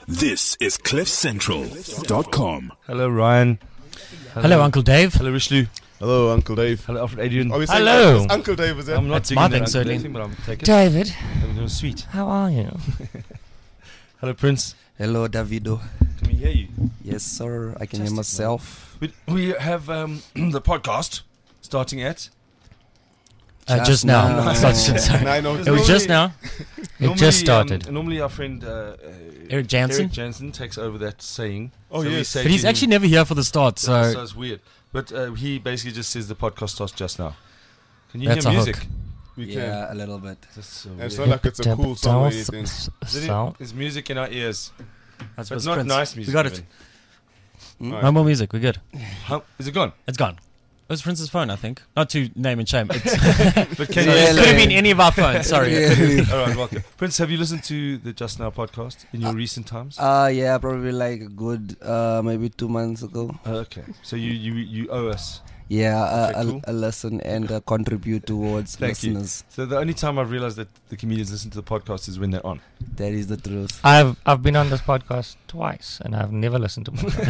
This is CliffCentral.com. Hello, Ryan. Hello, Uncle Dave. Hello, Rishlu. Hello, Uncle Dave. Hello, Alfred Adrian. Hello. Uncle Dave, is that? I'm not That's digging my that thing, Uncle certainly. Dave thing, but I'm taking it. David, I'm doing sweet. how are you? Hello, Prince. Hello, Davido. Can we hear you? Yes, sir. I can hear myself. We have the podcast starting at... Just now. now. It's not just- sorry. No, I know. It was just now. It just started. Normally our friend Eric Jansen? Eric Jansen takes over that saying. Oh, we yes. say But he's to actually him, never here for the start, so so it's weird. But he basically just says the podcast starts just now. Can you That's hear a music? hook. We can. Yeah, a little bit. That's so And it's weird. not like it's a cool song or anything. There's music in our ears. That's But what's not Prince. nice music. We got it. even. Alright. No more music. We're good. Is it gone? It's gone. It was Prince's phone, I think. Not to name and shame. It's, But can Yeah, it could have been any of our phones. Sorry. All right, welcome. Prince, have you listened to the Just Now podcast in your recent times? Yeah, probably like a good, maybe 2 months ago. Okay. So you owe us. Yeah, Okay, cool. a lesson and contribute towards Thank you. listeners. So the only time I've realized that the comedians listen to the podcast is when they're on. That is the truth. I've been on this podcast twice and I've never listened to it.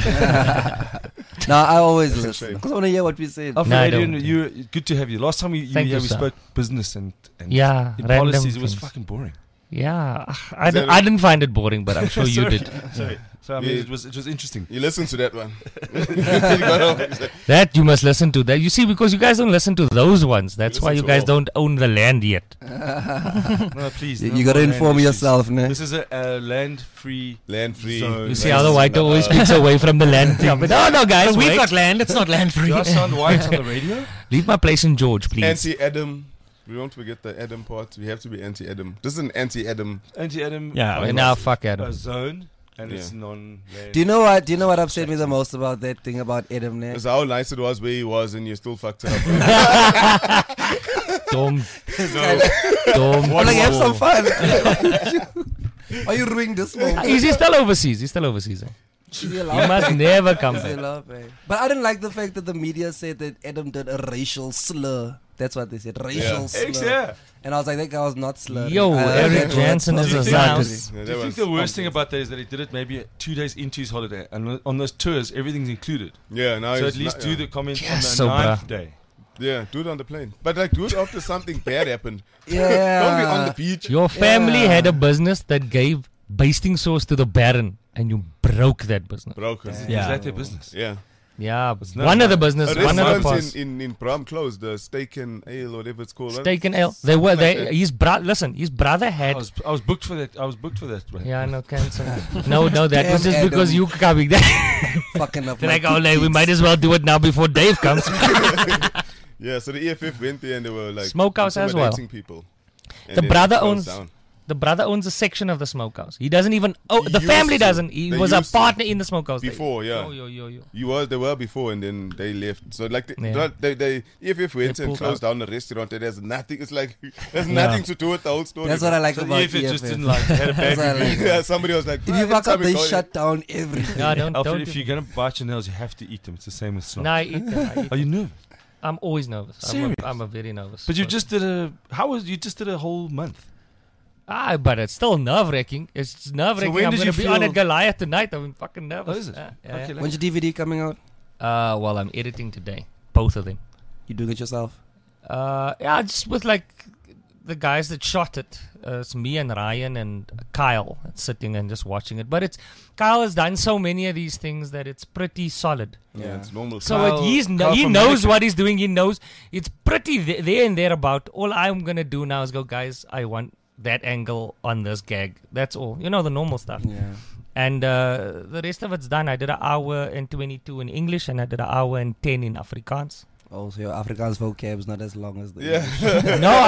No, I always That's a listen. shame. Because I want to hear what we said. Alfred No, I Adrian, don't. good to have you. Last time you Thank were here, you, we sir. spoke business and Yeah, in random policies. It was things. fucking boring. Yeah, Is that I didn't find it boring, but I'm sure you Sorry. did. Sorry. So I mean, Yeah. it was interesting. You listen to that one. You got off. That you must listen to. That you see, because you guys don't listen to those ones. That's You why listen you to guys all. don't own the land yet. No, please. You no got to more land inform issues. yourself, ne? This is a land-free. Land free. So- You see how the white always speaks away from the land thing. But no, guys, we've wait. got land. It's not land free. Do I sound white on the radio? Leave my place in George, please. Anti-Adam. We won't forget the Adam part. We have to be anti-Adam. This is an anti-Adam. Anti-Adam. Yeah, podcast. now fuck Adam. A zone, and it's Yeah. non-land. Do you know what? Do you know what upset me the most about that thing about Adam? Ne? It's how nice it was where he was, and you still fucked it up. Dumb. No. Dumb. I'm like, have some fun. Why you ruining this moment? Is he still overseas? He's still overseas. Eh? Is he He allowed? must never come Is he back. allowed, eh? But I didn't like the fact that the media said that Adam did a racial slur. That's what they said, racial slur. Yeah. And I was like, that guy was not slurring. Yo, Eric that was- Jansen was is a not Zach. slurring. Yeah, Do that you think was- the worst thing about that is that he did it maybe 2 days into his holiday, and on those tours everything's included. Yeah, now So he's at least not- do yeah. the comment Yes, on so the bruh. 9th day. Yeah, do it on the plane. But like, do it after something bad happened. Yeah. Don't be on the beach. Your family Yeah. had a business that gave basting sauce to the Baron, and you broke that business. Broken. Yeah. Is that their business? Yeah. Yeah, It's not one of the nice. business, A one of the restaurant parts. in Bram closed, the Steak and Ale, whatever it's called. Steak and ale. They were. Something like that. His listen, his brother I had. was booked for that. I was booked for that. Right? Yeah, no cancer. no, that Damn, was just because Adam. you coming. They're Fucking up. like, my oh, like, we kids. might as well do it now before Dave comes. Yeah, so the EFF went there and they were like Smokehouse as well. intimidating people. And The then brother it closed owns- down. The brother owns a section of the smokehouse. He doesn't even. Oh, He the family used to. doesn't. He They was a used to. partner in the smokehouse Before, yeah. Yo. They were before and then they left. So like Yeah. they EFF went They and pulled closed down the restaurant. It has nothing. It's like there's nothing to do with the whole story. That's what I like So about if it just EFF. didn't like had a bad That's what I review. like. Yeah, somebody was like, If you fuck up, anytime we they go shut down everything. No, don't. Alfred, if you're gonna bite your nails, you have to eat them. It's the same with snot. No, I eat them. I eat Are you nervous? I'm always nervous. Serious? I'm a very nervous. But you person. just did you just did a whole month. But it's still nerve-wracking. It's nerve-wracking. when I'm did going you to be on feel- at Goliath tonight. I'm fucking nervous. Oh, is it? Yeah, Okay, yeah. When's your DVD coming out? Well, I'm editing today. Both of them. You doing it yourself? Yeah, just with like the guys that shot it. It's me and Ryan and Kyle sitting and just watching it. But Kyle has done so many of these things that it's pretty solid. Yeah, it's normal. So Kyle- he Kyle knows from America. what he's doing. He knows it's pretty there and thereabout. All I'm gonna do now is go, guys. I want that angle on this gag. That's all. You know, the normal stuff. Yeah. And the rest of it's done. I did an hour and 22 in English, and I did an hour and 10 in Afrikaans. Oh, so your Afrikaans vocab is not as long as the Yeah. English. No,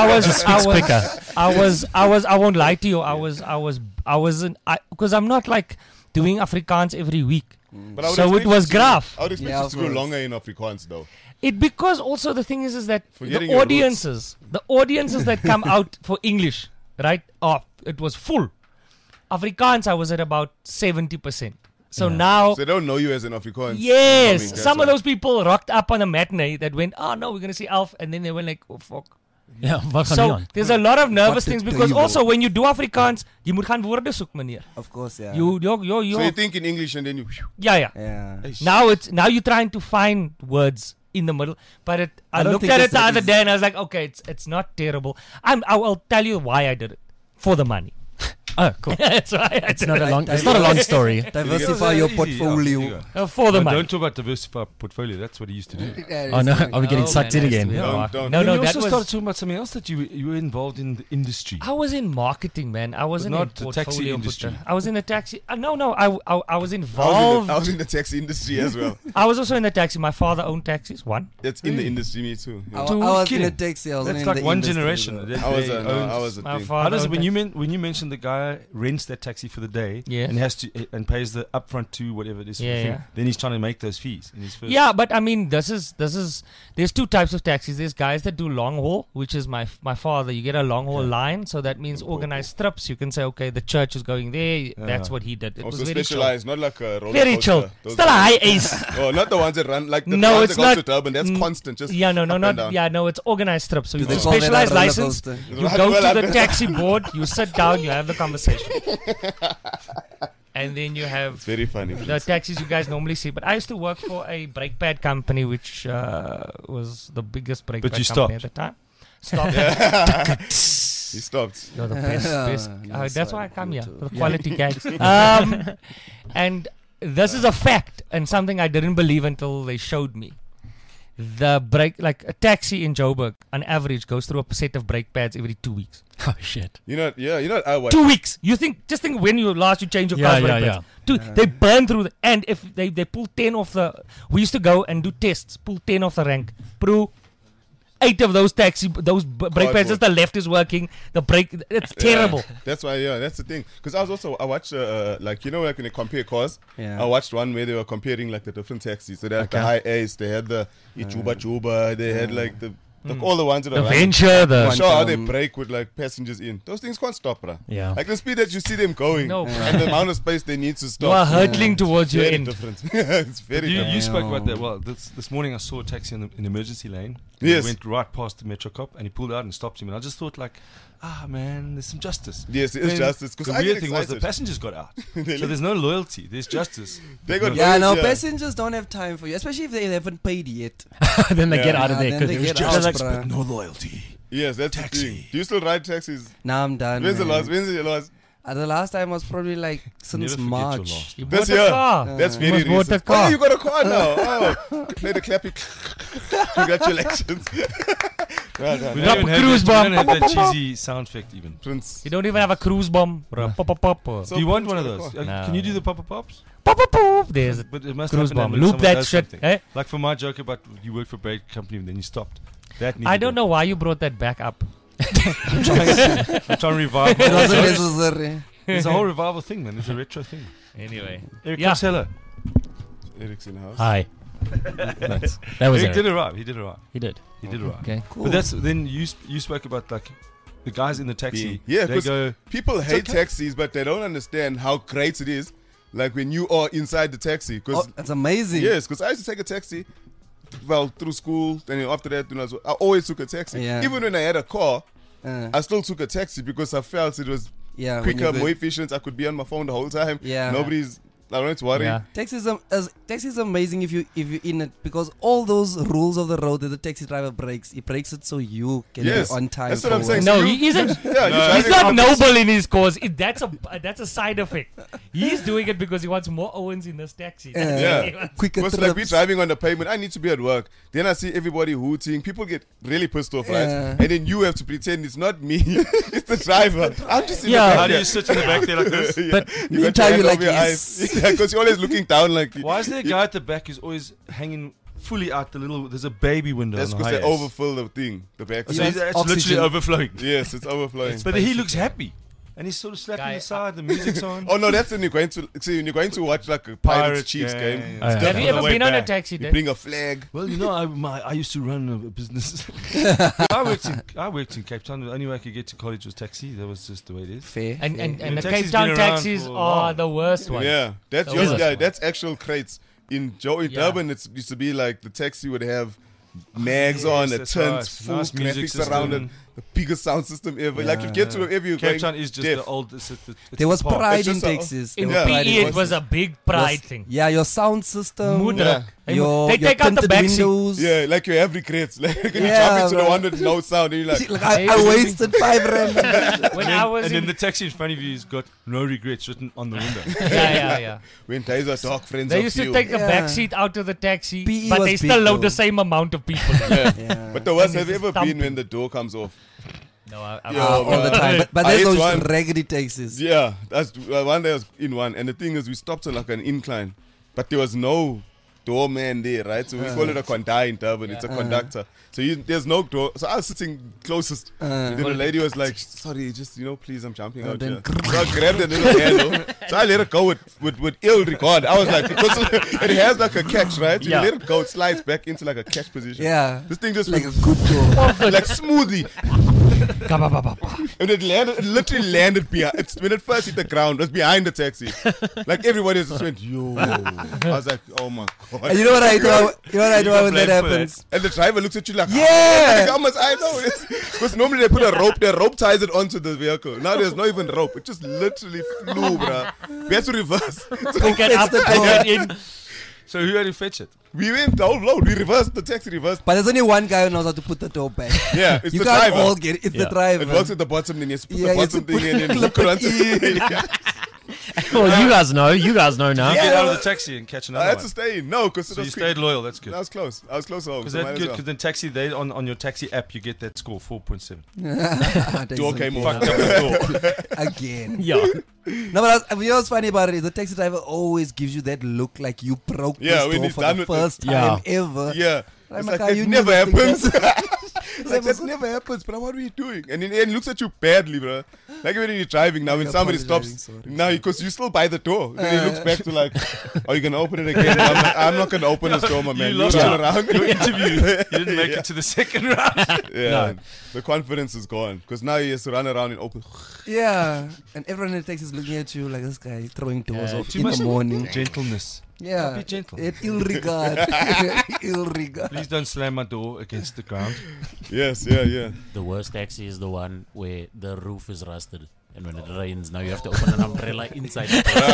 I won't lie to you. I wasn't, because I'm not like doing Afrikaans every week. But I would So it expect was you to- graph. I would expect Yeah, you of to go course. longer in Afrikaans though. Because also the thing is that Forgetting the your audiences that come out for English, right? Oh, it was full. Afrikaans, I was at about 70%. So now, So they don't know you as an Afrikaans. yes, That's some of why. those people rocked up on a matinee that went, oh no, we're going to see Alf. And then they went like, oh fuck. Ja, wat gaan So nie aan? there's a lot of nervous the things because duivel. also when you do Afrikaans, you moet gaan woorde soek, meneer. Of course, yeah. You So you think in English and then you. yeah. Yeah. Now you're trying to find words in the middle, but I don't looked think at it it's the that other easy. day and I was like, okay, it's not terrible. I'll tell you why I did it. For the money. Oh, cool. That's why I It's did not it. a long. It's not a long story. Diversify your portfolio. For the No, money. don't talk about diversify portfolio. That's what he used to do. Oh no, are we getting sucked in again? Don't. No, you that also was. started talking about something else that you were involved in the industry. I was in marketing, man. I wasn't not in the taxi portfolio industry. putter. I was in the taxi. No. I was I involved. was in the taxi industry as well. I was also in the taxi. My father owned taxis. One. That's in the industry, me too. I, Yeah. Two I was in kidding. a taxi. I was That's in like the one industry, generation. though. That I was they a, no, owned- I was a My thing. father. How does owned when you mention the guy rents that taxi for the day Yeah. and has to and pays the upfront to whatever it is for the Yeah, thing, yeah. then he's trying to make those fees in his first. Yeah, but I mean, this is. There's two types of taxis. There's guys that do long haul, which is my father. You get a long haul line, so that means organized trips. You can say, okay, the church is going there. That's what he did. It Also was very chill. specialized, not like a roller Very coaster. chill. Those Still a ones. high ace. Oh, not the ones that run like the No, ones it's that go not- to Durban. That's Mm, constant. Just Yeah, no, up and not down. yeah, no. It's organized trips. So you they do call that a specialized roller license. coaster? You Right, go well, to I the bet. taxi board. You sit down. You have the conversation, and then you have It's very funny. the taxis you guys normally see. But I used to work for a brake pad company, which was the biggest brake But pad you company stopped. at the time. Stopped. He stopped. You're the best. best. nice That's why I one. come here Good for the too. quality gags. And this is a fact and something I didn't believe until they showed me. The brake, like a taxi in Joburg, on average, goes through a set of brake pads every 2 weeks. Oh shit. You know, yeah, you know what I watch. 2 weeks. Just think when you change your car's brake pads. They burn through and if they pull 10 off we used to go and do tests, pull 10 off the rank, Bro, 8 of those brake pads, just the left is working, the brake, it's terrible. That's why, yeah, that's the thing. Because I watched, like, you know, like when they compare cars, Yeah. I watched one where they were comparing, like, the different taxis. So they had the Okay. High Ace, they had the Juba, they had, like, all the ones that The are running. Venture, the... One- Show how they Quantum. brake with, like, passengers in. Those things can't stop, bruh. Yeah. Like, the speed that you see them going No, and the amount of space they need to stop. You are hurtling towards your very end. different. It's very You, different. you spoke about that. Damn. Well, this morning I saw a taxi in the emergency lane. Yes. He went right past the Metro cop and he pulled out and stopped him. And I just thought, like, man, there's some justice. Yes, it is Then justice. Because the I weird get thing was the excited. passengers got out. They So there's no loyalty. There's justice. They got Yeah, no, yeah. passengers don't have time for you, especially if they haven't paid yet. Then they Yeah. get out of Yeah, there then because they it was get just out, like, bruh. No loyalty. Yes, that's Taxi. the thing. Do you still ride taxis? Now I'm done. When's the man. last? When's the last? The last time was probably like since Never forget your March. last. You This bought a year. car. That's You very must bought a recent. car. Oh, you got a car now. Oh, play the clappy. Congratulations. Well done. We Drop don't a have cruise that, we bomb. don't have that cheesy sound effect even. Prince. You don't even have a cruise bomb or a pop pop pop. Pop So Do you want Prince one of got a those? car. Can you do the pop pops? pop pop. There's a But it must cruise happen bomb. when Loop someone that does shit. something. Eh? Like for my joke about you worked for a brake company and then you stopped. That I don't know why you brought that back up. I'm trying to revive. It wasn't It's necessary. a whole revival thing, man. It's a retro thing. Anyway. Eric Yeah. Costello. Eric's in the house. hi. That was Eric it. did arrive. He did arrive. He did. He did arrive. Okay. Cool. But that's then you spoke about like the guys in the taxi. Yeah, they 'cause go. People hate okay. taxis, but they don't understand how great it is. Like when you are inside the taxi, because Oh, that's amazing. yes, because I used to take a taxi, well, through school. Then after that, I always took a taxi. Yeah. Even when I had a car, Uh, I still took a taxi because I felt it was yeah. when quicker, you're good. more efficient. I could be on my phone the whole time. Yeah. I don't have to worry. Yeah. Taxi is amazing if you're in it because all those rules of the road that the taxi driver breaks, he breaks it so you can Yes, be on time. that's what for I'm saying. work. No, you- he isn't. Yeah, you're He's driving not opposite. noble in his cause. That's a side effect. He's doing it because he wants more Owens in this taxi. That's Yeah. what he wants. Quicker Because like we trips. driving on the pavement, I need to be at work. Then I see everybody hooting. People get really pissed off, right? Yeah. And then you have to pretend it's not me, it's the driver. I'm just in Yeah. the How back do there. you sit in the back there like this? Yeah. But you got your meantime, hand you're like, over your yes. eyes. Yeah, because you're always looking down like. Why is there a guy at the back who's always hanging fully out the little? There's a baby window. That's on the because they high ace. overfill the thing, the back. So Yeah. it's Oxygen. literally overflowing. Yes, it's overflowing. But he looks happy, and he's sort of slapping Guy, the side. The music's on. Oh no, that's when you're going to see when you're going to watch like a Pirates Chiefs game. yeah. Oh, yeah. Have you On the ever way been on a back. taxi? You Dave? bring a flag. Well, you know, I used to run a business. I worked in Cape Town. The only way I could get to college was taxi. That was just the way it is. Fair. And Yeah, the taxi's Cape Town been around taxis for a are while. the worst ones. Yeah, that's The yours. worst Yeah, one. that's actual crates. In Yeah. Durban, it used to be like the taxi would have mags on, the that's tents, right. full Nice music graphics around it, system. the biggest sound system ever. Like you get to wherever you're Cape going. Town is just deaf. the old. It's There was park. pride It's in just a- Texas. In There was pride PE, in it was a big pride thing. Yeah, your sound system. Moedruk. Your They take out the tinted back seat. windows. Yeah, like you have regrets. Like when you Yeah, jump into the bro. one with no sound, and you're like, Like, I wasted 5 rand. When And I then, was and in then the taxi in front of you has got no regrets written on the window. yeah. when days are dark, friends They of used few. to take the Yeah. back seat out of the taxi, PE but was they big still load though. the same amount of people. Yeah. But the worst, And have you it's ever dumping. been when the door comes off? No, Yeah. All the time. But I there's hate those one. raggedy taxis. Yeah, that's one day I was in one, and the thing is, we stopped on like an incline, but there was no doorman there, right? So we call it a conductor in Durban. It's a conductor. So there's no door. So I was sitting closest. And then the lady was like, "Sorry, just please, I'm jumping out then here." So I grabbed the little handle. So I let it go with ill regard. I was like, because it has like a catch, right? So Yeah. you let it go, it slides back into like a catch position. Yeah. This thing just Like a went good door. like smoothly. And it landed, it literally landed behind. When it first hit the ground, it was behind the taxi. Like everybody just went, yo. I was like, oh my god. And you know what I do? You know what I do when that blamed for happens? And the driver looks at you like, Yeah. how much I know this? Because normally they put a rope, the rope ties it onto the vehicle. Now there's not even rope. It just literally flew, bruh. We had to reverse. So Get up and get in. So who had to fetch it? we went down low. We reversed, the taxi reversed. But there's only one guy who knows how to put the door back. Yeah, it's You the can't driver. all get it. It's the Yeah. driver. It works at the bottom, then you just put Yeah, the you have to bottom thing in and clip hook it it onto in. Well, you guys know. You guys know now. Get out of the taxi and catch I another had one. to stay in. No, because it So you was stayed loyal. That's good. I was close. I was close home. Because So might that's as good. well. Because then taxi, they on your taxi app, you get that score 4.7. Door came off. Fucked up the door. Again. Yeah. No, but you know what's funny about it is the taxi driver always gives you that look like you broke Yeah, this when door he's for done the with it. first Yeah. time ever. Yeah. Like, It's my like, guy, that you never never think happens. that- Like, that never happens, but what are we doing? And then he looks at you badly, bro. Like when you're driving now, when You're somebody apologizing, stops, sorry. now because you still by the door. Then he looks back to like, are you going to open it again? I'm like, I'm not going to open this door, my man. lost run your- around. Your interview. You didn't make it to the second round. Yeah, No. the confidence is gone because now he has to run around and open. Yeah. And everyone in the taxi is looking at you like this guy throwing doors Yeah, off too in much the morning. Gentleness. Yeah. Be gentle. It ill regard. Ill regard. Please don't slam my door against the ground. Yes, yeah. The worst taxi is the one where the roof is rusted. And when it rains, now you have to open an umbrella inside.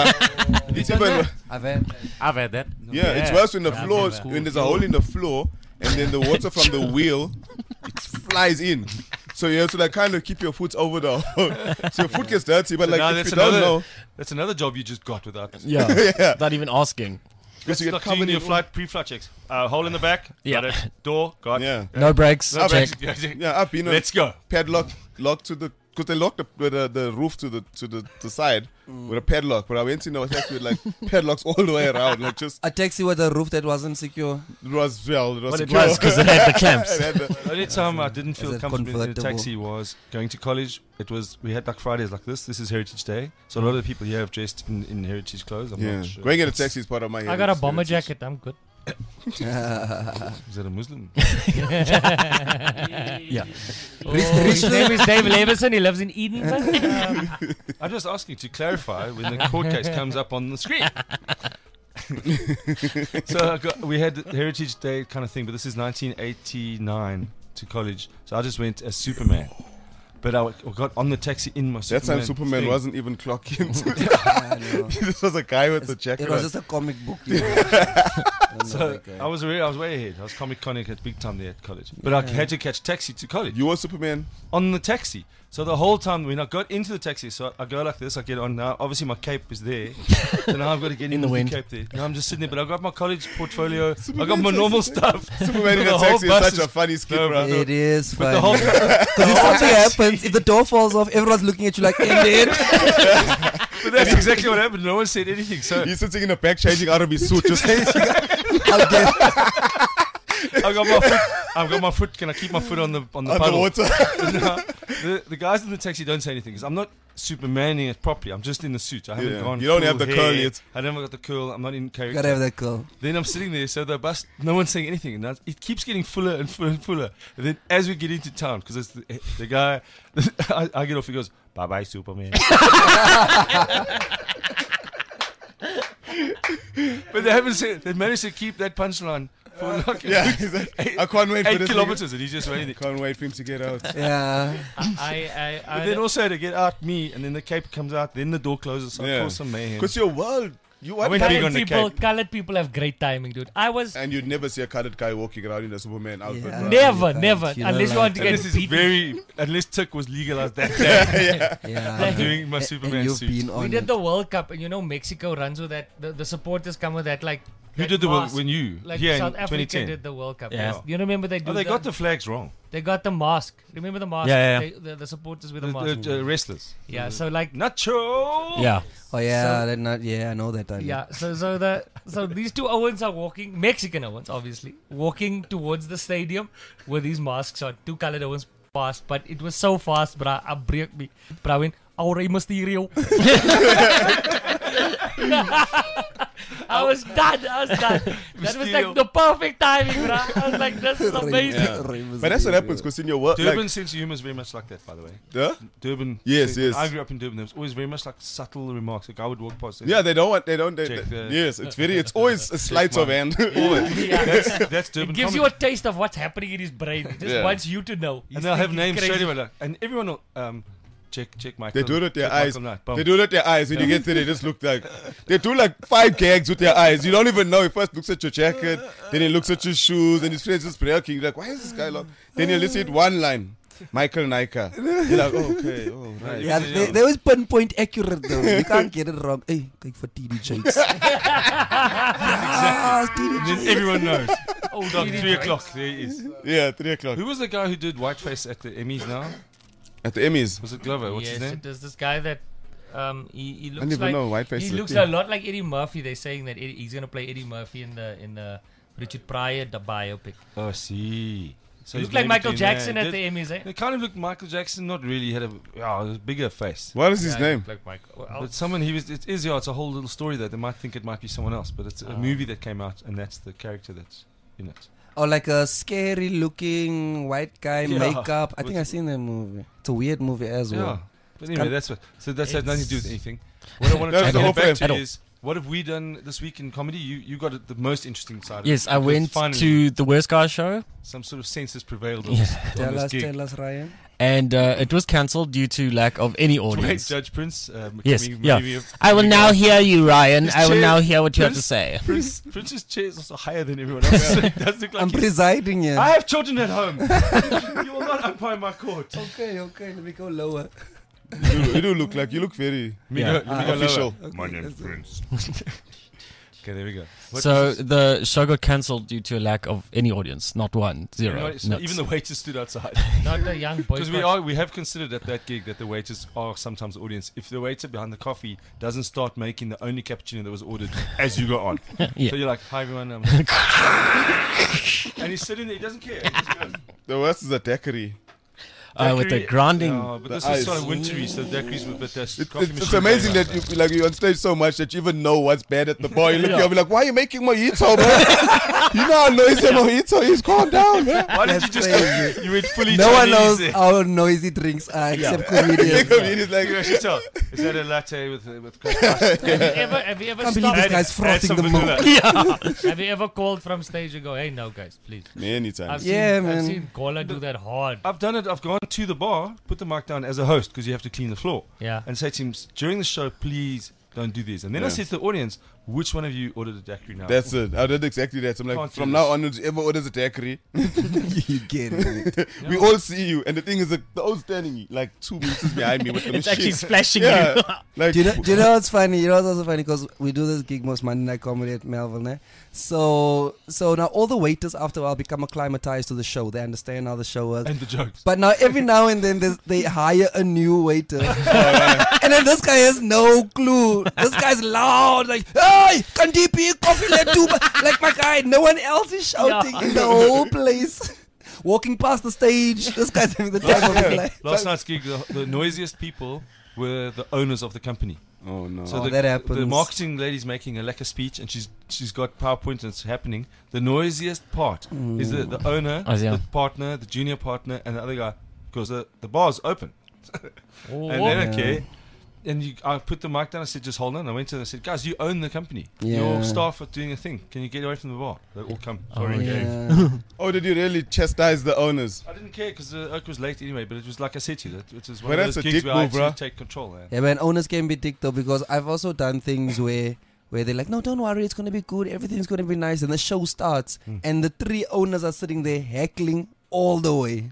It's even, I've had. I've had that. yeah, it's worse when the Yeah, floor, yeah. when there's a hole in the floor and then the water from the wheel, it flies in. So you have to like kind of keep your foot over the hole. So your foot gets dirty, but So like now if that's you don't another, know, that's another job you just got without. Yeah. yeah, Not even asking. because you get Like covered doing in your flight pre-flight checks. Hole in the back. Yeah. Got it. Door. Got. Yeah, No breaks. No, Check. yeah. I've been on Let's go. padlock locked to the because they locked the roof to the side with a padlock. But I went in a taxi with like padlocks all the way around, like just A taxi with a roof that wasn't secure. it was Well, it secure. was because it had the clamps. It had the- The only time I didn't feel it comfortable in a convertible? taxi was going to college. We had like Fridays like this. This is Heritage Day, so a lot of the people here have dressed in heritage clothes. I'm yeah, not sure. going in a taxi is part of my. I got a bomber heritage. jacket. I'm good. Is that a Muslim? Yeah. His name is Dave Leveson. He lives in Eden. I'm just asking to clarify when the court case comes up on the screen. So we had Heritage Day kind of thing, but this is 1989 to college. So I just went as Superman. But I got on the taxi in my That Superman time Superman thing. wasn't even clocking. I know. This was a guy with a jacket. It was on. just a comic book. So I was way ahead. I was comic conic at big time there at college. But I had to catch taxi to college You were Superman. on the taxi. So the whole time when I got into the taxi, so I go like this, I get on now. Obviously my cape is there. So now I've got to get in the with wind. cape there. Now I'm just sitting there, but I got my college portfolio. I got my normal stuff. Superman in The a whole taxi is bus such is- a funny skit, No, bro. It is But the fun. whole Because if something happens, if the door falls off, everyone's looking at you like, and then but that's exactly what happened. No one said anything. So He's sitting in the back changing out of his suit. Just I'll get I got my foot. I've got my foot. Can I keep my foot on the puddle? underwater. No, the guys in the taxi don't say anything because I'm not Supermaning it properly. I'm just in the suit. I haven't Yeah. gone. You don't full have the hair. curl yet. I never got the curl. I'm not in character. gotta have that girl. Then I'm sitting there, so the bus, no one's saying anything, and it keeps getting fuller and fuller and fuller. And then as we get into town, because it's the guy, I get off, he goes, "Bye bye, Superman." But they haven't said. They managed to keep that punchline for like Yeah, he's like, I can't wait for 8 this. kilometers, and he's just waiting. Can't wait for him to get out. Yeah. But then also to get out me, and then the cape comes out, then the door closes, so I Yeah. cause some mayhem. Because your world, you I want went big Colored on the people, cape. colored people have great timing, dude. I was and you'd never see a colored guy walking around in a Superman outfit. Yeah. bro. never, Yeah, never, you know, unless you like- want to And get this is beaten. unless Tick was legalized that day. Yeah. I'm doing my And Superman you've suit. been on We did it. the World Cup, and you know Mexico runs with that. The supporters come with that like. Who that did the mask. when you Like here in South Africa 2010? did the World Cup. Yeah. Yes. You remember they do Oh, they the, got the flags wrong. they got the mask. Remember the mask? Yeah, The supporters with The, the mask. the wrestlers. Yeah. So like. Nacho. Yeah. Oh yeah, So- that not, yeah, I know that. Yeah, so these two Owens are walking, Mexican Owens obviously, walking towards the stadium with these masks on. Two colored Owens passed, but it was so fast, bruh, I break me. Bruh, I went, "Oh, Rey Mysterio." I was done. That was like the perfect timing, bruh. I was like, this is amazing. But that's what happens because in your work, Durban like, sense of humor is very much like that, by the way. huh? Durban. Yes, when yes. I grew up in Durban. There was always very much like subtle remarks. Like I would walk past. Yeah, they don't. Check the- Yes, it's always a sleight of hand. Always. Yeah. That's Durban. It gives you a taste of what's happening in his brain. It just Yeah. wants you to know. and they'll have names crazy. straight away. Like, and everyone will check Michael. They do it with their check eyes. Michael Knight. Boom. They do it with their eyes. When you get there, they just look like they do like 5 gags with their eyes. You don't even know. He first looks at your jacket, then he looks at your shoes, and his face is breaking. You're like, why is this guy long? Then you listen to one line, Michael Nika. You're like, oh, okay, oh right. Yeah, they always pinpoint accurate though. You can't get it wrong. Hey, kijk for TD Jakes. And then everyone knows. Oh, It's like TD 3 Jakes. o'clock. There he is. Yeah, 3 o'clock Who was the guy who did Whiteface at the Emmys now? at the Emmys. Was it Glover? What's yes, his name? it is this guy that he I looks don't even like know. Whiteface. he is a looks thing. a lot like Eddie Murphy. They're saying that he's gonna play Eddie Murphy in the Richard Pryor the biopic. Oh, I see. So He he's looked like maybe Michael doing Jackson that. at the Emmys, eh? They kind of looked Michael Jackson. Not really. He had a bigger face. What is his Yeah, he name? looked like Michael. Well, But someone he was. It is yeah. It's a whole little story that they might think it might be someone else, but it's a movie that came out, and that's the character that's in it. Or like a scary looking white guy, Yeah. makeup. I think With- I've seen that movie. It's a weird movie as Yeah. well. But anyway, Can- that's what. So that's had nothing to do with anything. What I want That's to the whole get back frame. to is what have we done this week in comedy? You got it, the most interesting side. Yes, of it. I Because went finally to the Worst Guy show, some sort of census prevailed on Yeah. this, on this gig. Tell us, Ryan. and it was cancelled due to lack of any Wait, audience. Judge Prince. Yes, coming yeah. maybe I will now hear you, Ryan. His I will chair- now hear what you have to Prince- say. Prince's chair is also higher than everyone else. It does look like I'm he's- presiding here. I have children at home. You will not umpire my court. Okay, let me go lower. You do look like you look very Yeah. official. My name's Prince. Okay, there we go. What So is this? the show got cancelled due to a lack of any audience. Not one, zero. So nuts. even the waiters stood outside. not the young boy. Because we have considered at that gig that the waiters are sometimes the audience. If the waiter behind the coffee doesn't start making the only cappuccino that was ordered as you go on, Yeah. so you're like, "Hi everyone," and he's sitting there, he doesn't care. He just goes, The worst is a daiquiri. With the "Daiquiri." grounding. No, but this The was sort ice. of wintry, so daiquiris with but It's, coffee it's machine amazing came that out. you're on stage so much that you even know what's bad at the bar. You look here and be like, why are you making mojito, man? You know how noisy a mojito is. Calm down, man. Why did you That's just crazy. you went fully No one Chinese knows there? how noisy drinks are except comedians. It's like, You actually tell. Is that a latte with cracked ice? have you ever Can't believe this stopped? guy's Add frothing some the vanilla. milk. Have you ever called from stage and go, "Hey, no, guys, please"? many I've times. seen, Yeah, I've man. seen Gola do that hard. I've done it. I've gone to the bar, put the mic down as a host because you have to clean the floor, Yeah. and say to him during the show, please don't do this. And then I Yeah. say to the audience, which one of you ordered a daiquiri now? That's it. I did exactly that. So I'm like, Can't do from this. now on, whoever orders a daiquiri, You get it. we all see you. And the thing is, the old standing like 2 meters behind me with the It's machine. actually splashing Yeah. you. Like, Do you know what's funny? You know what's also funny? Because we do this gig most Monday Night Comedy at Melville, eh? So now all the waiters after a while become acclimatized to the show. They understand how the show works. and the jokes. But now every now and then they hire a new waiter. And then this guy has no clue. This guy's loud, like, hey, Kandipi, coffee let two. Like my guy, no one else is shouting in the whole place. Walking past the stage, this guy's having the time of his life. Last night's gig, the noisiest people were the owners of the company. oh no. So Oh, the, that happens. the marketing lady's making a lekker speech, and she's got PowerPoint and it's happening. The noisiest part is the owner, Oh, yeah. the partner, the junior partner, and the other guy, because the bar's open. Oh, And they don't care. I put the mic down. I said, just hold on. I went to them. I said, guys, you own the company. Yeah. Your staff are doing a thing. Can you get away from the bar? They all come. Sorry, Dave. Yeah. Oh, did you really chastise the owners? I didn't care because the oak was late anyway. But it was like I said to you, that it was one Well, of that's those a gigs dick where I move, actually bruh. take control. Yeah, man, owners can be dick though, because I've also done things where they're like, no, don't worry, it's gonna be good, everything's gonna be nice, and the show starts, and the 3 owners are sitting there heckling all the way.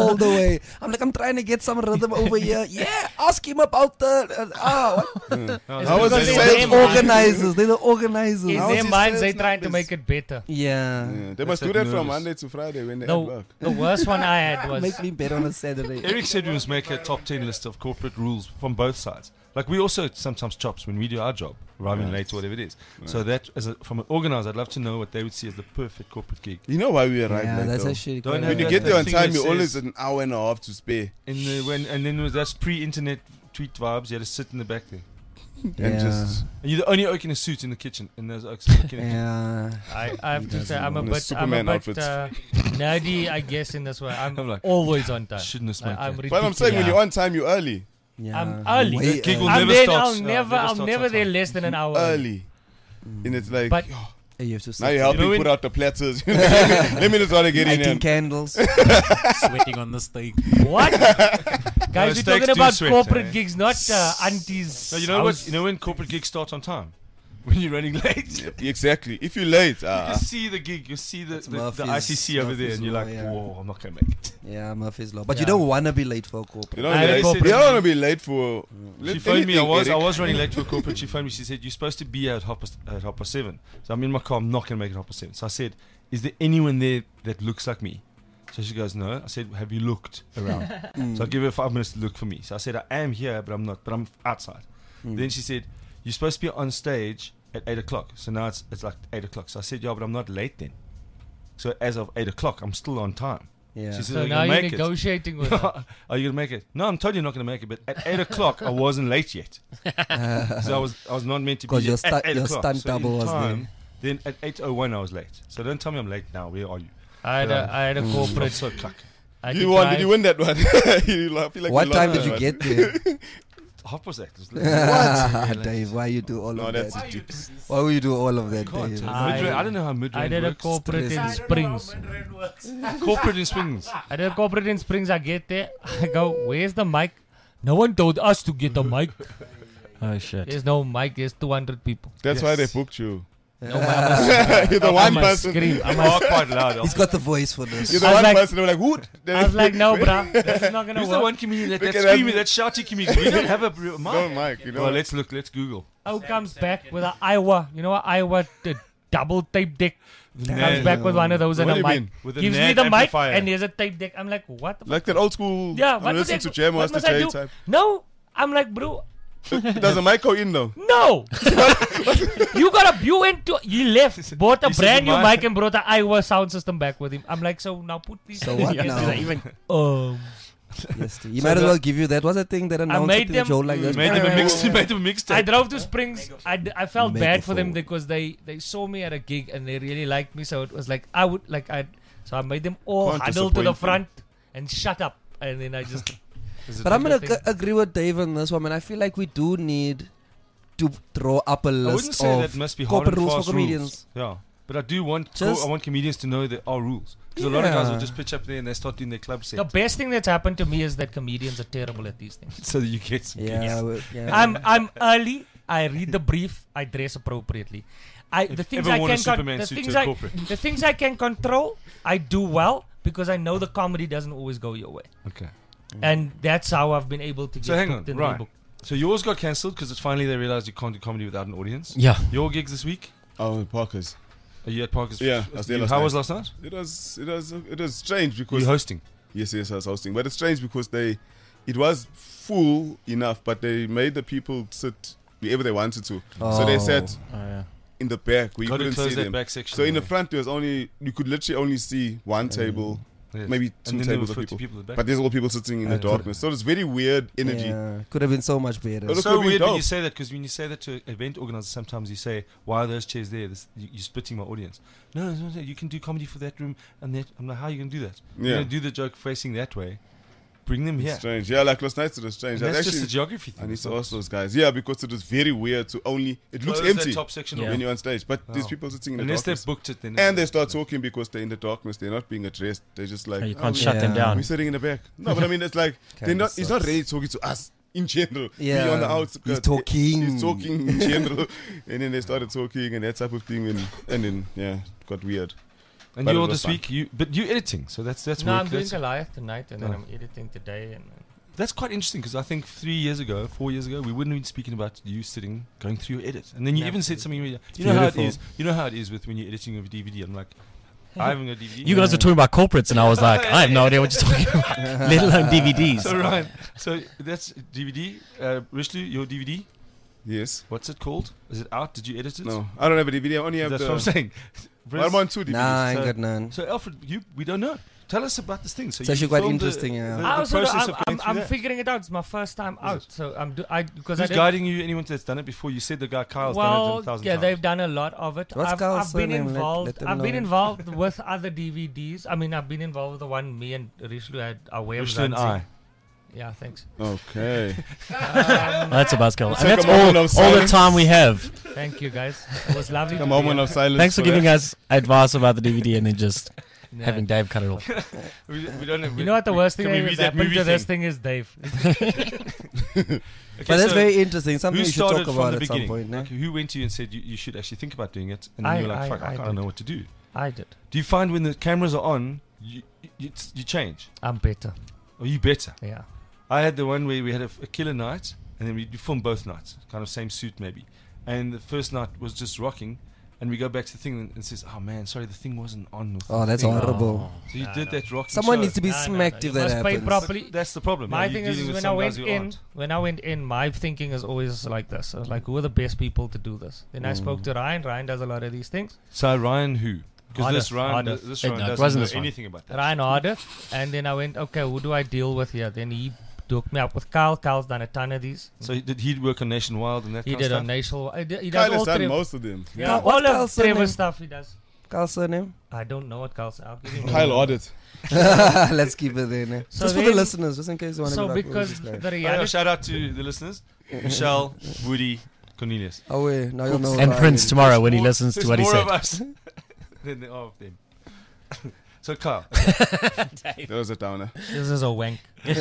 I'm like, I'm trying to get some rhythm over here. Yeah, ask him about the what? How was because the they- sales? Organizers. They're the organizers. In How their is his minds, sales they're trying to numbers? make it better. Yeah. Yeah, they must That's do that that from nervous. Monday to Friday when they at The, work. the worst one I had was Make me bet on a Saturday. Eric said we must make a top 10 list of corporate rules from both sides. Like we also sometimes chops when we do our job, arriving late or whatever it is. So that, from an organizer, I'd love to know what they would see as the perfect corporate gig. You know why we arrive Yeah, late that's though? actually Don't quite have When you that- get there on thing time, that you always says- an hour and a half to spare. And then that's pre-internet tweet vibes. You had to sit in the back there. And just And you're the only oak in a suit in the kitchen, and there's oaks in the kitchen. Yeah. I have to say I'm a In the bit Superman outfits. nerdy, I guess, in this way. I'm I'm like, always on time. shouldn't have smoked I'm that. But I'm saying when ridiculous. you're on time, you're early. Yeah. I'm early. Way That gig will early. I'm never there, starts- I'll no, never, never I'm starts never on there time. less than an hour. Early. And it's like, But- oh, You have to now you're sit helping You know put when- out the platters. Let me just try to get in lighting here. candles. Sweating on the steak. What? Guys, we're steaks talking do about sweat, corporate eh? gigs, not aunties. No, you know what? You know when corporate gigs start on time? When you're running late. Exactly. If you're late, You see the gig, you see the Murphy's- ICC over there, Murphy's and you're like, Law, yeah. whoa, I'm not going to make it. Yeah, Murphy's Law. But you Yeah. don't want to be late for a corporate. you don't I had a want corporate- to be late for. She phoned me. I anything, was Eric. running late for a corporate. She phoned me. She said, you're supposed to be here at 7:30. So I'm in my car. I'm not going to make it 7:30. So I said, is there anyone there that looks like me? So she goes, no. I said, have you looked around? So I give her 5 minutes to look for me. So I said, I am here, but I'm not. But I'm outside. Then she said, you're supposed to be on stage at 8 o'clock. So now it's like 8 o'clock. So I said, yeah, but I'm not late then. So as of 8 o'clock, I'm still on time. Yeah. She said, So are you now going to you're make it? negotiating with her. Are you gonna make it? No, I'm totally not gonna make it. But at 8 o'clock, I wasn't late yet, so I was not meant to be. 'Cause your there at 8 your o'clock. stunt So in double was time, Then at 8:01, I was late. So don't tell me I'm late now. Where are you? I had a corporate. So cluck. I had You to won? drive- Did you win that one? I feel like What you lost time that did you one. get there? 8:30. It was late. Dave, why you do all No, of that's that? deep. Why would you do all of that, God, Dave? I don't know how mid I did a works. corporate in Stress. Springs. Corporate in Springs. I did a corporate in Springs. I get there. I go, where's the mic? No one told us to get a mic. Oh shit. There's no mic. There's 200 people. That's why they booked you. No, I You're the must, I one must person. scream. I You must are quite loud. He's got the voice for this. You're the I was one like- person. They were like, "Who?" I was like, no, bruh. This is not going to Who's work. the one comedian that Look at screaming, that. that shouty comedian? We don't have a mic. No, Mike. You know. Well, let's look. Let's Google. Who comes back with an Iowa? You know what Iowa double tape deck? Comes back with one of those and What a do you mic. mean? With a Gives me NAD the mic amplifier. and there's a tape deck. I'm like, what? The Like that old school. Yeah, what listen must to I- Jam what Master must I Jay do? type. No, I'm like, bro, Does the mic go in though? no. You left, bought a He said brand the new mic- mic and brought an Iowa sound system back with him. I'm like, so now put these. So things what together. now? Yes, he might as well give you that. What's that thing that announced made it to the them- show like He this? made them a mix. He made them a mixtape. I drove to Springs. I felt bad for them Megaphone. because they saw me at a gig and they really liked me. So it was like so I made them all Can't huddle to the disappoint front and shut up. And then I just But I'm gonna thing. agree with Dave on this one, man. I feel like we do need to draw up a I list wouldn't say of that must be hard corporate and rules fast for comedians. rules. Yeah, but I do want Just- I want comedians to know there are rules because a lot of guys will Yeah. just pitch up there and they start doing their club set. the best thing that's happened to me is that comedians are terrible at these things. So that you get some Yeah, yeah. I'm early. I read the brief. I dress appropriately. The things ever I worn a can Superman the suit things to a I corporate. the things I can control, I do well because I know the comedy doesn't always go your way, Okay. and that's how I've been able to get So hang booked on, and right. rebooked. So yours got cancelled because finally they realized you can't do comedy without an audience. Yeah. Your gigs this week? Oh, Parker's. Are you at Parker's? Yeah, I was there last How night. was last night? It was strange Were because you hosting? yes, I was hosting, but it's strange because it was full enough, but they made the people sit wherever they wanted to. So they sat Oh yeah. in the back where you Got to couldn't close see that them. back section. So in the yeah. front, you could literally only see one table, Yes. maybe And two then there tables were of 50 people. at the back. But there's all people sitting in the darkness. So it's very weird energy. Yeah, could have been so much better. It It's could so be weird when dope. you say that because when you say that to event organizers, sometimes you say, "Why are those chairs there? You're splitting my audience." No, you can do comedy for that room and that. I'm like, how are you going to do that? You're Yeah. going to do the joke facing that way, bring them here. Strange. Yeah, like last night it was strange. And I that's just actually- a geography thing. I need It's to not- ask those guys. Yeah, because it was very weird to only. It looks Close that empty top section Yeah. when you're on stage, but these Oh. people sitting in the Unless they've darkness. booked it, then And they start talking because they're in the darkness. They're not being addressed. They're just like, Oh, you "Oh, can't we- shut them Yeah. down. we're sitting in the back. No, but I mean, it's like they're Kinda not. He's not sucks. really talking to us in general. Yeah. We on the outskirts. He's talking. He's talking in general, and then they started talking and that type of thing, and then yeah, it got weird. And But you it all was this fun. week, but you editing, so that's No, work. I'm doing That's, Goliath tonight, and then Oh. I'm editing today. And that's quite interesting because I think 4 years ago, we wouldn't have been speaking about you sitting, going through your edit, and then you No. even said something. Where you know how it beautiful. is. You know how it is with when you're editing a DVD. I'm like, I haven't got DVD. You guys were talking about corporates, and I was like, I have no idea what you're talking about, let alone DVDs. So Ryan, so that's DVD. Rishlu, your DVD. Yes. What's it called? Is it out? Did you edit it? No, I don't have a DVD. I only have That's the. what I'm saying. I'm on 2 DVDs. Nah, I ain't So- got none. So Alfred, we don't know. Tell us about this thing. So It's you actually quite filmed interesting, yeah. The, I the also process of going through I'm that. figuring it out. It's my first time out, it? so because Who's I did, guiding you? Anyone that's done it before? You said the guy Kyle's done it well, 1,000 yeah, times. they've done a lot of it. What's Kyle's I've been surname? involved. Let them I've been know. involved with other DVDs. I mean, I've been involved with the one me and Rishlu had our way of Rishlu and dancing. I. Yeah, thanks. Okay. Well, that's a buzzkill. And Take that's a moment all of the silence. time we have. Thank you, guys. It was lovely. A to be moment here. of silence. Thanks for giving that. us advice about the DVD and then just Yeah. having Dave cut it off. We don't have, You know what the worst thing can we that read has that happened movie to this thing? thing is, Dave. Okay, But that's so very interesting. Something who you should started talk from about the at some beginning? point. No? Like, who went to you and said you should actually think about doing it? And then I- you were like, I- fuck, I I don't did. know what to do. I did. Do you find when the cameras are on, you change? I'm better. Or you better? Yeah. I had the one where we had a killer night, and then we filmed both nights, kind of same suit maybe. And the first night was just rocking, and we go back to the thing and says, "Oh man, sorry, the thing wasn't on." With Oh, the that's thing." horrible. So you did that rocking. Someone show. needs to be No, no, smacked no. if You that must pay happens. properly. That's the problem. My yeah, thing you're is, dealing with when I some went guys who in, aren't. my thinking is always like this. I was like, who are the best people to do this? Then I spoke to Ryan. Ryan does a lot of these things. So Ryan who? Because this Ryan, Harder. this No, Ryan it doesn't wasn't know this one. anything about that. Ryan Harder. And then I went, okay, who do I deal with here? Then he hooked me up with Kyle. Kyle's done a ton of these. So did he work on Nation Wild and that He kind did of on stuff? National. He does Kyle all has done Trevor. most of them. Yeah, Kyle- what's all of Kyle's Trevor's surname? stuff he does. Kyle's surname? I don't know what Kyle's. I'll give him a Kyle name. Audit. Let's keep it there. No? So Just for the then- listeners, just in case you want to So be like, because "Who's this guy?" the Oh, yeah, reality. shout out to the listeners: Michelle, Woody, Cornelius. Oh wait, now you'll know. And Ryan. Prince tomorrow when he More- listens to there's what he more said. of us than there are of them. So Kyle, That was a downer. This is a wank.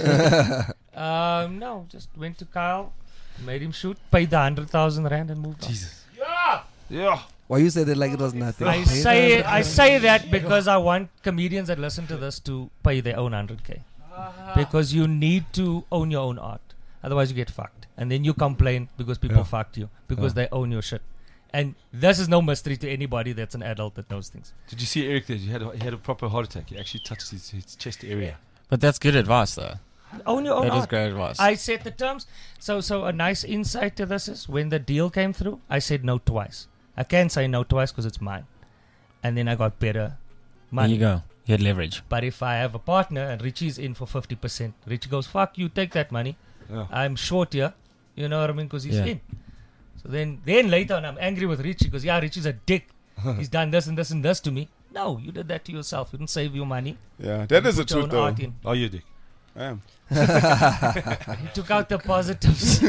No, just went to Kyle, made him shoot, paid the 100,000 rand and moved on. Jesus, yeah. Why you said it like it was nothing? I say that because I want comedians that listen to this to pay their own 100K. Because you need to own your own art. Otherwise you get fucked. And then you complain because people fucked you. Because they own your shit. And this is no mystery to anybody that's an adult that knows things. Did you see Eric there? He had a proper heart attack. He actually touched his chest area. But that's good advice, though. Own your own That is art. great advice. I set the terms. So a nice insight to this is when the deal came through, I said no twice. I can't say no twice because it's mine. And then I got better There money. you go. You had leverage. But if I have a partner and Richie's in for 50%, Richie goes, fuck you, take that money. Yeah. I'm short here. You know what I mean? Because he's Yeah. in. So then later on, I'm angry with Richie because, yeah, Richie's a dick. He's done this and this and this to me. No, you did that to yourself. You didn't save your money. Yeah, that You is the put your truth own though. art in. Oh, you dick. I am. You took out the positives.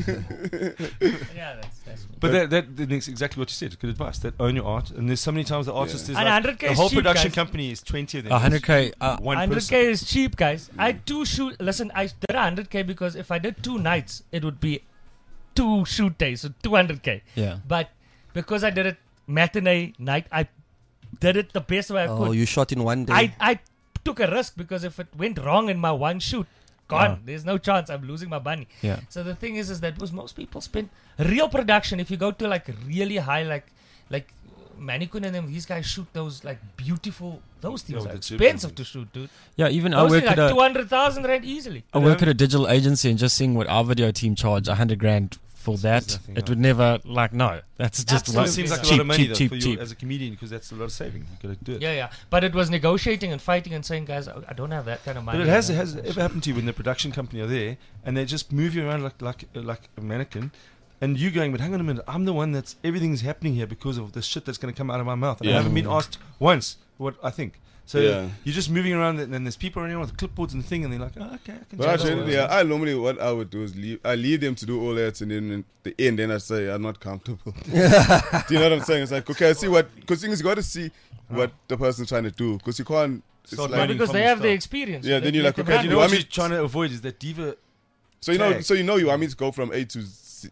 Yeah, that's me. But that is exactly what you said. Good advice. That own your art. And there's so many times the artist is And like 100K the is whole cheap, production guys. company is 20 of them. 100K. One 100K person. is cheap, guys. I do shoot. Listen, I did 100K because if I did 2 nights, it would be 2 shoot days, so 200K. Yeah. But because I did it matinee night, I did it the best way I Oh, could. you shot in one day. I took a risk because if it went wrong in my one shoot, gone. There's no chance. I'm losing my money. Yeah. So the thing is that because most people spend real production. If you go to like really high, like Mannequin and them, these guys shoot those like beautiful. Those things Yeah, are the cheap expensive ones. to shoot, dude. Yeah, even I Those work things at like a 200,000 rand easily. I work at a digital agency and just seeing what our video team charge 100 grand for that, nothing, it yeah. would never no. That's just So Absolutely. it seems like a lot cheap, of money cheap, though, cheap, for you cheap. as a comedian because that's a lot of saving. You got to do it. Yeah. But it was negotiating and fighting and saying, guys, I don't have that kind of money. But it has ever happened to you when the production company are there and they just move you around like a mannequin, and you going, but hang on a minute, I'm the one that's everything's happening here because of the shit that's going to come out of my mouth, and I Yeah. haven't been asked once what I think. So Yeah. you're just moving around, and then there's people running around with clipboards and thing, and they're like, oh, okay, I can But juggle actually, all yeah, that. I normally what I would do is leave them to do all that, and then at the end, then I say I'm not comfortable. Do you know what I'm saying? It's like, okay, I see what, because things you got to see what the person's trying to do, because you can't. It's Start like, learning because from they the have the start. experience. Yeah, They then you're let like, them okay, run. You know I what mean- you're trying to avoid is that diva. so you know, tag. you want me to go from A to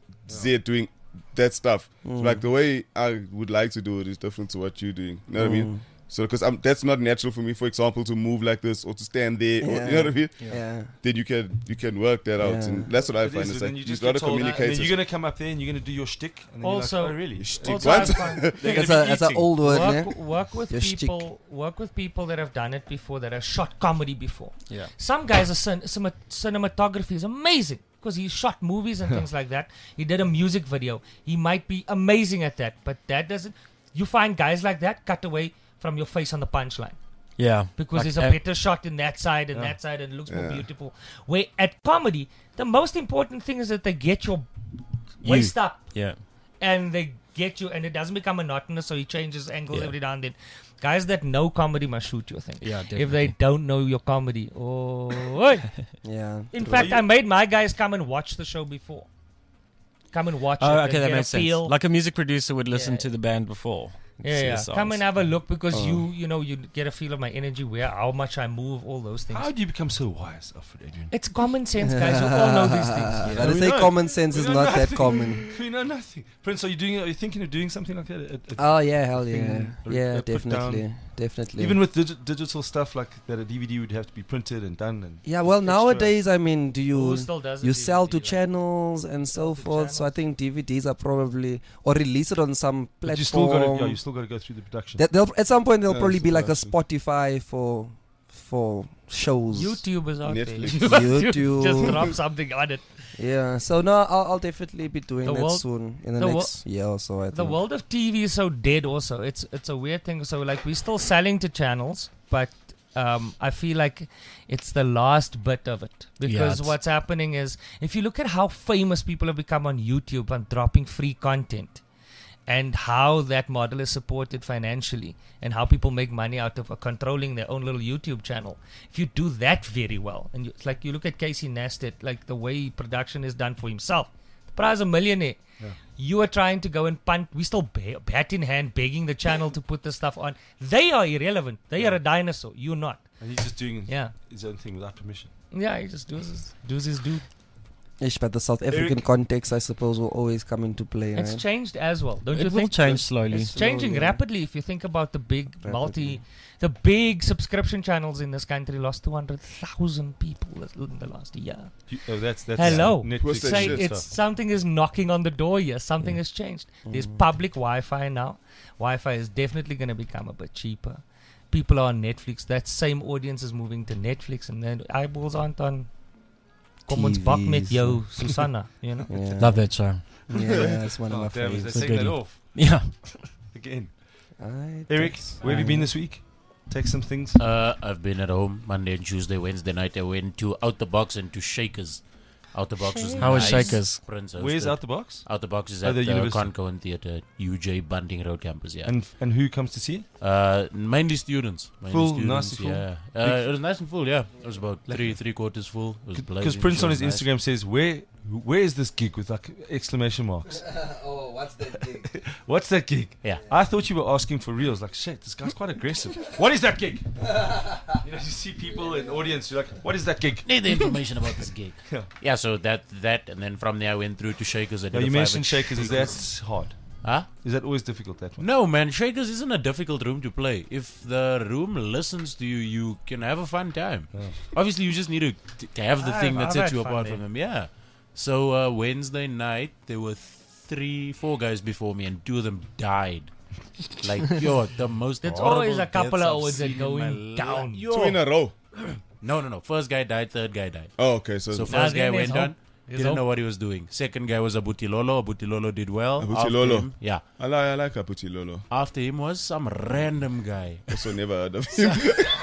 Z doing that stuff. So like the way I would like to do it is different to what you're doing. You know what I mean? So because that's not natural for me, for example, to move like this or to stand there. Or, you know what I mean? Yeah. Then you can work that out, Yeah. and that's what I It find. is, It's then like you you just got get to told, and communicate. then you're gonna come up there and you're gonna do your shtick, and then Also- you're like, oh really? Also, What? I find- They're gonna That's be an eating. old word, ne? work with Your shtick. people that have done it before, that have shot comedy before. Yeah. Some guys are cinematography is amazing because he shot movies and things like that. He did a music video. He might be amazing at that, but that doesn't. You find guys like that cut away from your face on the punchline Yeah. because Like, there's a better shot in that side and that side, and it looks more Yeah. beautiful. Where at comedy, the most important thing is that they get your waist up Yeah. and they get you, and it doesn't become monotonous, so he changes angles every now and then. Guys that know comedy must shoot your thing. Yeah, If they definitely. don't know your comedy, oh. oi. Yeah. In fact, I made my guys come and watch the show before. Come and watch it. Oh, and okay, that get makes a sense. feel. Like a music producer would listen Yeah. to the band before. Yeah, See yeah. the songs. Come and have a look because you know, you get a feel of my energy, where how much I move, all those things. How do you become so wise, Alfred Adrian? It's common sense, guys. You all know these things. But they We say know. common sense We is know not that nothing. common. We know nothing. Prince, are you thinking of doing something like that? Oh yeah, hell yeah, thing, yeah, put definitely, down. definitely. Even with digital stuff like that, a DVD would have to be printed and done. And yeah, well, extra. nowadays, I mean, do Who you still does a you sell to DVD, like? channels and so to forth? So I channels. think DVDs are probably, or release it on some But you still platform. got to, you still got to go through the production. That they'll, at some point, there'll Yeah, probably it's be like a production. Spotify for shows. YouTube is out Netflix. there. YouTube. Just drop something on it. Yeah, so no, I'll definitely be doing The that world- soon in the the next year or so. I think. The world of TV is so dead. Also, it's a weird thing. So like we're still selling to channels, but I feel like it's the last bit of it, because it's- what's happening is, if you look at how famous people have become on YouTube and dropping free content, and how that model is supported financially, and how people make money out of controlling their own little YouTube channel. If you do that very well, and it's like you look at Casey Neistat, like the way production is done for himself, the prize a millionaire. You are trying to go and punt. We still bat in hand, begging the channel to put the stuff on. They are irrelevant. They are a dinosaur. You're not. and he's just doing Yeah, his own thing without permission. yeah. He just does his do. Ish, but the South African context, I suppose, will always come into play. It's Right? changed as well, don't you It will think? change slowly. It's changing Slowly. rapidly. If you think about the big Rapidly. the big subscription channels in this country lost 200,000 people in the last year. That's Hello. Netflix What's that Say shit it's stuff. something is knocking on the door here. Something has changed. There's public Wi-Fi now. Wi-Fi is definitely going to become a bit cheaper. People are on Netflix. That same audience is moving to Netflix, and then eyeballs aren't on. Kom ons bak met TV's, jou, Susanna. You know. Yeah. Love that show. Yeah, it's one of Oh, my damn, they favorites. So take that goody. off Yeah. again. Aight, Eric, that's where have you fine. been this week? Take some things. I've been at home Monday and Tuesday. Wednesday night I went to Out the Box and to Shakers. Out the Box was How was nice. Shakers? Prince Where's hosted. Out the Box? Out the Box is Oh, at the the university. Concoin Theatre, UJ Bunting Road campus. Yeah, And who comes to see? mainly students. Mainly Full, students, nice and full? Yeah, it was nice and full. Yeah, it was about three quarters full. It was Because blazing, Prince it on was his nice. Instagram says, where is this gig with like exclamation marks? Oh, what's that gig? What's that gig? Yeah. I thought you were asking for reals. Like, shit, this guy's quite aggressive. What is that gig? You know, you see people in the audience, you're like, what is that gig? Need the information about this gig. Yeah. Yeah, so that, and then from there I went through to Shakers. I did Now, a you 5 mentioned and- Shakers. Is that hard? Huh? Is that always difficult, that one? No, man, Shakers isn't a difficult room to play. If the room listens to you, you can have a fun time. Obviously, you just need to have the thing that I've sets had you fun apart there. from them. Yeah. So Wednesday night, there were 4 guys before me, and 2 of them died. Like, yo, the most There's horrible always a couple deaths of I've hours that seen in going my down. life. 2 in a row. No. First guy died, third guy died. Oh, okay. So, So Now first guy then there's went on, hope. There's didn't hope. know what he was doing. Second guy was Abutilolo. Abutilolo did well. Abuti After Lolo. him- yeah. I like Aputi Lolo. After him was some random guy. Also never heard of him.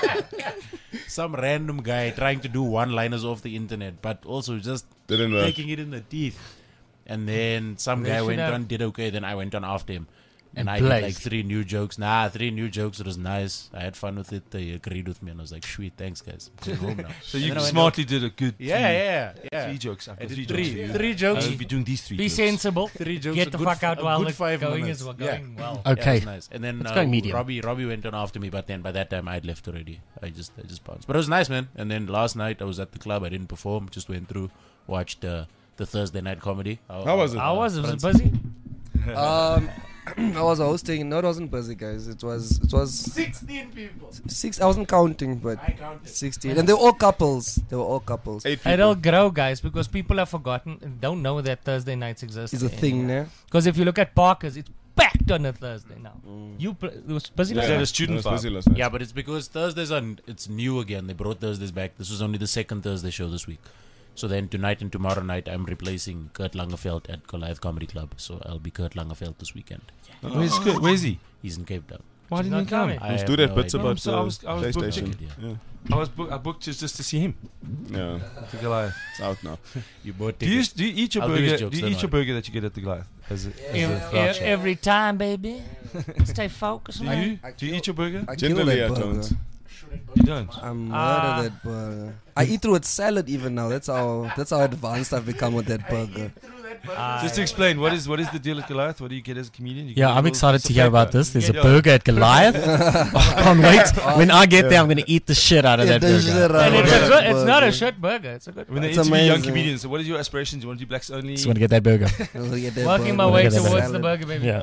Some random guy trying to do one-liners off the internet, but also just Didn't work. taking it in the teeth. And then some They guy should went have- on, did okay. Then I went on after him. And I did like 3 new jokes. 3 new jokes. It was nice. I had fun with it. They agreed with me, and I was like, "Sweet, thanks, guys. I'm going home now." So And you then I went smartly did a good Yeah. 3 jokes. I've I got did 3 jokes. for you. 3 jokes. I'll be doing these 3 Be jokes. sensible. 3 jokes. Get a the good fuck out a while good it's 5 going minutes. as well. Yeah. Going well. Yeah, it Okay. was nice. And then Let's go medium. Robbie went on after me, but then by that time I'd left already. I just bounced. But it was nice, man. And then last night I was at the club. I didn't perform. Just went through, watched the Thursday night comedy. How was it? How was it? Was it busy? I was hosting. No, it wasn't busy, guys. It was 16 people. 6. I wasn't counting, but I counted. 16. And they were all couples. 8 people. It'll grow, guys, because people have forgotten and don't know that Thursday nights exist. Is a thing, né? Because if you look at Parker's, it's packed on a Thursday now. It was busy. Yeah, last the night? student It was busy vibe. last night. Yeah, but it's because Thursdays it's new again. They brought Thursdays back. This was only the second Thursday show this week. So then tonight and tomorrow night, I'm replacing Kurt Langerfeld at Goliath Comedy Club. So I'll be Kurt Langerfeld this weekend. Where's he? He's in Cape Town. Why He's didn't he not come? coming. I Let's have do that no bits idea. about So I was booked PlayStation. ticket. Yeah. I booked just to see him. Yeah, The Goliath. it's out now. You bought Do you tickets. eat your I'll do his burger? jokes, Do you don't eat your worry. burger that you get at the Goliath? As a voucher? Every time, baby. Stay focused, Do man. you? Do you eat your burger? I kill Generally, that I burger. don't. You don't. I'm Ah. mad at that burger. I eat through with salad even now. That's how advanced I've become with that burger. Just to explain, what is the deal at Goliath? What do you get as a comedian? You get Yeah, a I'm little excited piece to of hear paper. about this. There's a Yeah. burger at Goliath. I can't wait. When I get there, I'm going to eat the shit out of that burger. And it's, Burger. a good, it's not a shit burger. It's a good When they It's interview young amazing. comedians, so what is your aspirations? You want to do blacks only? Just want to get that burger. Working my Look way at that towards salad. the burger, baby. Yeah.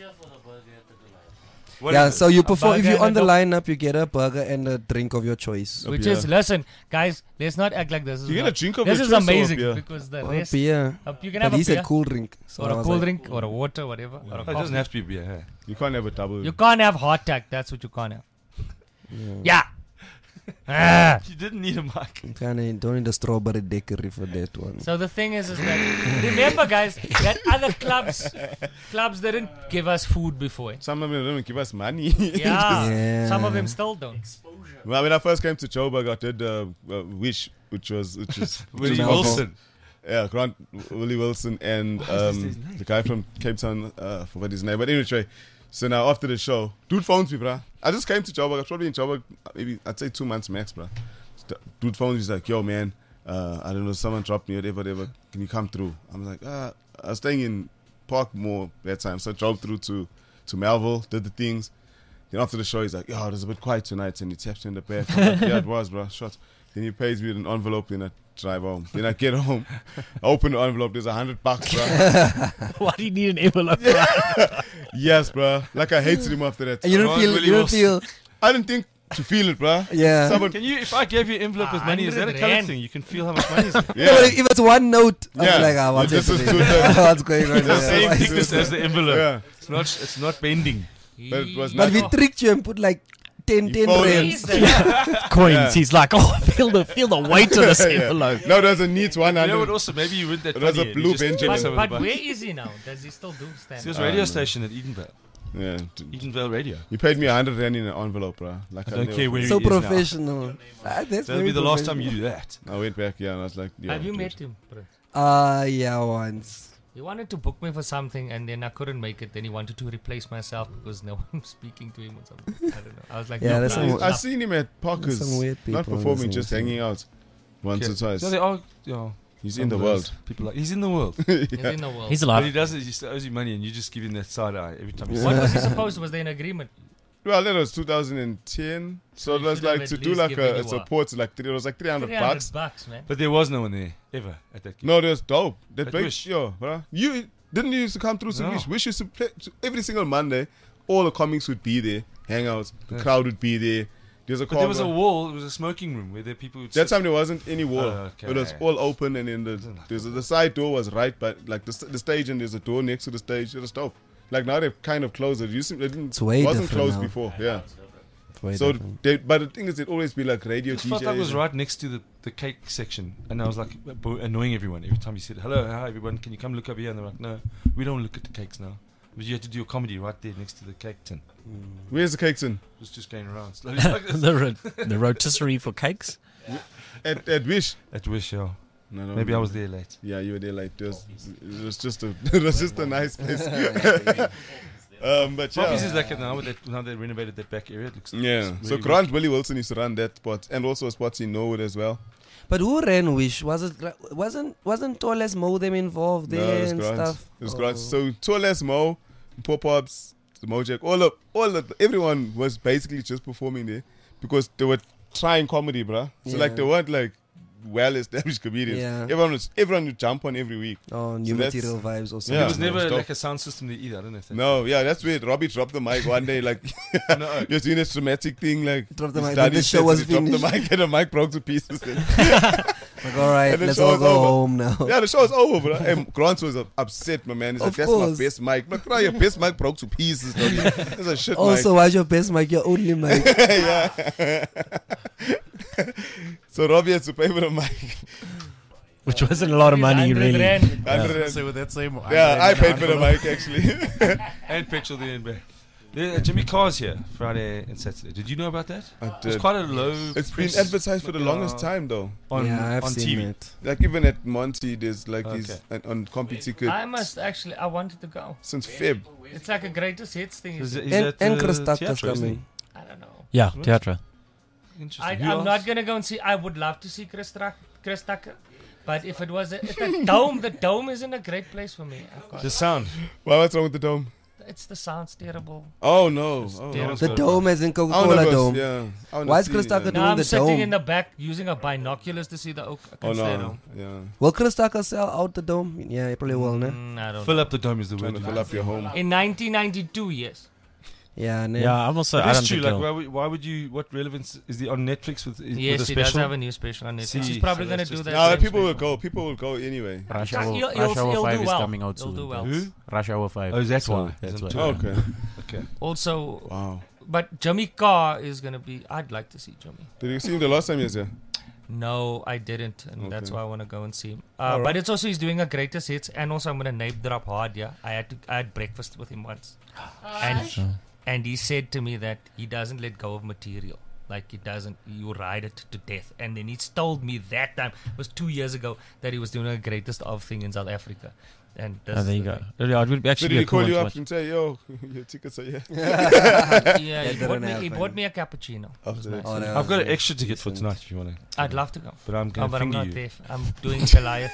What Yeah, is it? so you A perform if burger you're on and the a lineup, you get a burger and a drink of your choice. Which beer. is, listen, guys, let's not act like this. Is You get not- a drink of This your is choice or a amazing beer? because the Or rest. beer. You can But have a he beer said cool drink. So or I a was cool like, drink or a water, whatever. Or a Oh, it coffee. doesn't have to be beer. Hey. You can't have a double. You can't have hot tag. That's what you can't have. Yeah. Ah. You didn't need a mic. You don't need a strawberry daiquiri for that one. So the thing is that remember, guys, that other clubs didn't give us food before. Some of them don't give us money. Yeah. Yeah. Some of them still don't. Well, when I first came to Joburg, I did Wish, which is Willie Malvo. Wilson. yeah, Grant Willie Wilson and the guy from Cape Town, forgot his name. But anyway, so now after the show, dude phones me, bruh. I just came to Joburg. I was probably in Joburg, maybe I'd say 2 months max, bruh. Dude phones me, he's like, yo, man, I don't know, someone dropped me, whatever. Can you come through? I'm like, I was staying in Parkmore that time, so I drove through to Melville, did the things. Then after the show, he's like, yo, it was a bit quiet tonight, and he taps me in the back. I'm like, yeah, it was, bro. Shot. Then he pays me with an envelope, then I drive home. Then I get home, I open the envelope, there's $100, bro. Why do you need an envelope? Yes, bro. Like I hated him after that. And you don't Ron feel, Willie you don't Wilson. feel, I didn't think to feel it, bro. yeah. Someone, Can you? If I gave you an envelope with money, is that a 100 colour rand. thing? You can feel how much money is in it. No, but yeah. if it's one note, I'm Yeah. like, what's This is happening? too What's going on? The here? same Why is thickness this- as the envelope. Yeah. It's not bending. But it was But not. we tricked you and put like 10 You fold it. rands. Coins. Yeah. He's like, oh, feel the weight of this Yeah. envelope. No, there's a neat You know what? 100. Also, maybe you read that. It was funny a and you blue just Benjamin. chipped some of But the button. where is he now? Does he still do It's stand? his I radio don't know. station at Edenvale. Yeah. Edenvale Radio. You paid me 100 rand in an envelope, bro. Like I don't never- care where So he is now. professional. That's That'll very be the last time you professional. do that. I went back, yeah, and I was like, yeah. Have you dude. met him? Bro? Yeah, once. He wanted to book me for something and then I couldn't make it. Then he wanted to replace myself because no one was speaking to him or something. I don't know. I was like, Yeah, no, that's nah, some- it's I enough. seen him at Parker's, Some weird not people in performing, this just industry. hanging out once or twice. So they are. Yeah, He's some in the of world. those People like he's in the world. He's in the world. He's But alive. he does it. He still owes you money, and you just give him that side eye every time. You What see was him. he supposed to? Was there an agreement? Well, that was 2010. So it you was should have like at to do least like given a you a- support, like it was like 300 bucks. $300, man. But there was no one there ever at that. Gig. No, that's dope. That At big, Wish. yo, bro. You didn't you used to come through to No. Wish. Wish used to play every single Monday. All the comics would be there, hangouts. The Yes. crowd would be there. There's a But there was a cover. wall. It was a smoking room where the people would That sit. time there wasn't any wall. Okay. It was all open, and then the side door was right, but like the stage, and there's a door next to the stage. It was dope. Like now they've kind of closed it. It didn't. It's way wasn't different closed now. before. Yeah. It's way So, different. but the thing is, it'd always be like radio I just felt like it was DJs. right next to the cake section, and I was like annoying everyone every time you said, "Hello, hi everyone, can you come look over here?" And they're like, "No, we don't look at the cakes now." But you had to do your comedy right there next to the cake tin. Where's the cake tin? It was just going around slowly. Like this. the rotisserie for cakes. At Wish. At Wish, yeah. No, no, Maybe no. I was there late. Yeah, you were there like this. It was just a nice place. But Poppies yeah. is like it now. Now they renovated that back area. It looks Yeah. looks So really Grant Willie Wilson used to run that spot, and also a spot in Norwood as well. But who ran Wish? Wasn't Toles Mo them involved No, there it was and Grant. stuff? It was Oh. Grant. So Toles Mo, Pop-Ups, Mojack, everyone was basically just performing there because they were trying comedy, bruh. So like Yeah. they weren't like well-established comedians. Yeah. Everyone would jump on every week. Oh, new So that's- material vibes or something. Yeah. There was no, never it's dope. like a sound system there either. I don't know if that. No, yeah, that's where Robbie dropped the mic one day. Like, No. he was doing a dramatic thing. Like, Dropped the he mic, started then the his show set, was and he dropped the finished. mic, and the mic broke to pieces. Like, all right, And the let's show all was go over. home now. Yeah, the show was over, bro. And Grant was upset, my man. He's like, Of that's course. my best mic. Like, bro, your best mic broke to pieces, dog. That's a shit Also, why's your best mic? Your only mic. mic. Yeah. So Robbie had to pay for the mic. Which wasn't a lot of money, 100 really. rand. So with that same. Yeah, I paid for the mic, actually. And petrol there and back. Jimmy Carr's here Friday and Saturday. Did you know about that? I It was did. quite a low. It's been press, advertised for the longest time, though. on yeah, I've on seen TV. it. Like, even at Monty, there's like these Okay. on Compy Ticket I must actually. I wanted to go. since Feb. It's like a greatest hits thing. Is isn't it- it? is And, that, and Chris Tucker's theatre, isn't coming. I don't know. Yeah, theatre. it? Interesting. Who I'm else? not gonna go and see. I would love to see Chris Tucker, but if it was at the dome, the dome isn't a great place for me. I've got- The sound. Why, what's wrong with the dome? It's the sound's terrible. Oh, no. Oh, terrible. no. The dome as in I wanna Coca-Cola go, dome. yeah. I wanna Why is see, Chris Tucker yeah. doing Now I'm the sitting dome? in the back using a binoculars to see the oak. I Oh, can stay no. dome. Yeah. Will Chris Tucker sell out the dome? Yeah, he probably will, no? I don't Fill know. up the dome is the Trying word. to fill up your home. In 1992, yes. Yeah, no. Yeah, I'm also. I That's don't true. think Like, it'll- why would you? What relevance is the on Netflix with? Yes, with he a does special? have a new special on Netflix. See, He's probably so going to that's do just- that. No, same people will special. go. People will go anyway. Rush He'll- Hour, he'll- Rush Hour he'll 5 do is well. coming out He'll soon. do well. Who? Rush Hour 5. Oh, that's why. That's He's why. on Oh, tour. okay. Okay. Also, Wow. but Jimmy Carr is going to be. I'd like to see Jimmy. Did you see him the last time he was here? No, I didn't, and that's Okay. why I want to go and see him. Alright. But it's also he's doing a greatest hits, and also I'm gonna name drop hard. Yeah, I had breakfast with him once, and he said to me that he doesn't let go of material. Like he doesn't, you ride it to death. And then he's told me that time, it was 2 years ago, that he was doing a greatest of thing in South Africa. And this Oh, there is you the go. thing. Yeah, it would So actually did be he a cool call one you to up watch. and say, yo, your tickets are here? Yeah, That he didn't bought happen. me a cappuccino. After that. Oh, that I've was got an nice. extra ticket for tonight if you want to. I'd love to go. But I'm Oh, going to but I'm finger not you. there. I'm doing Goliath.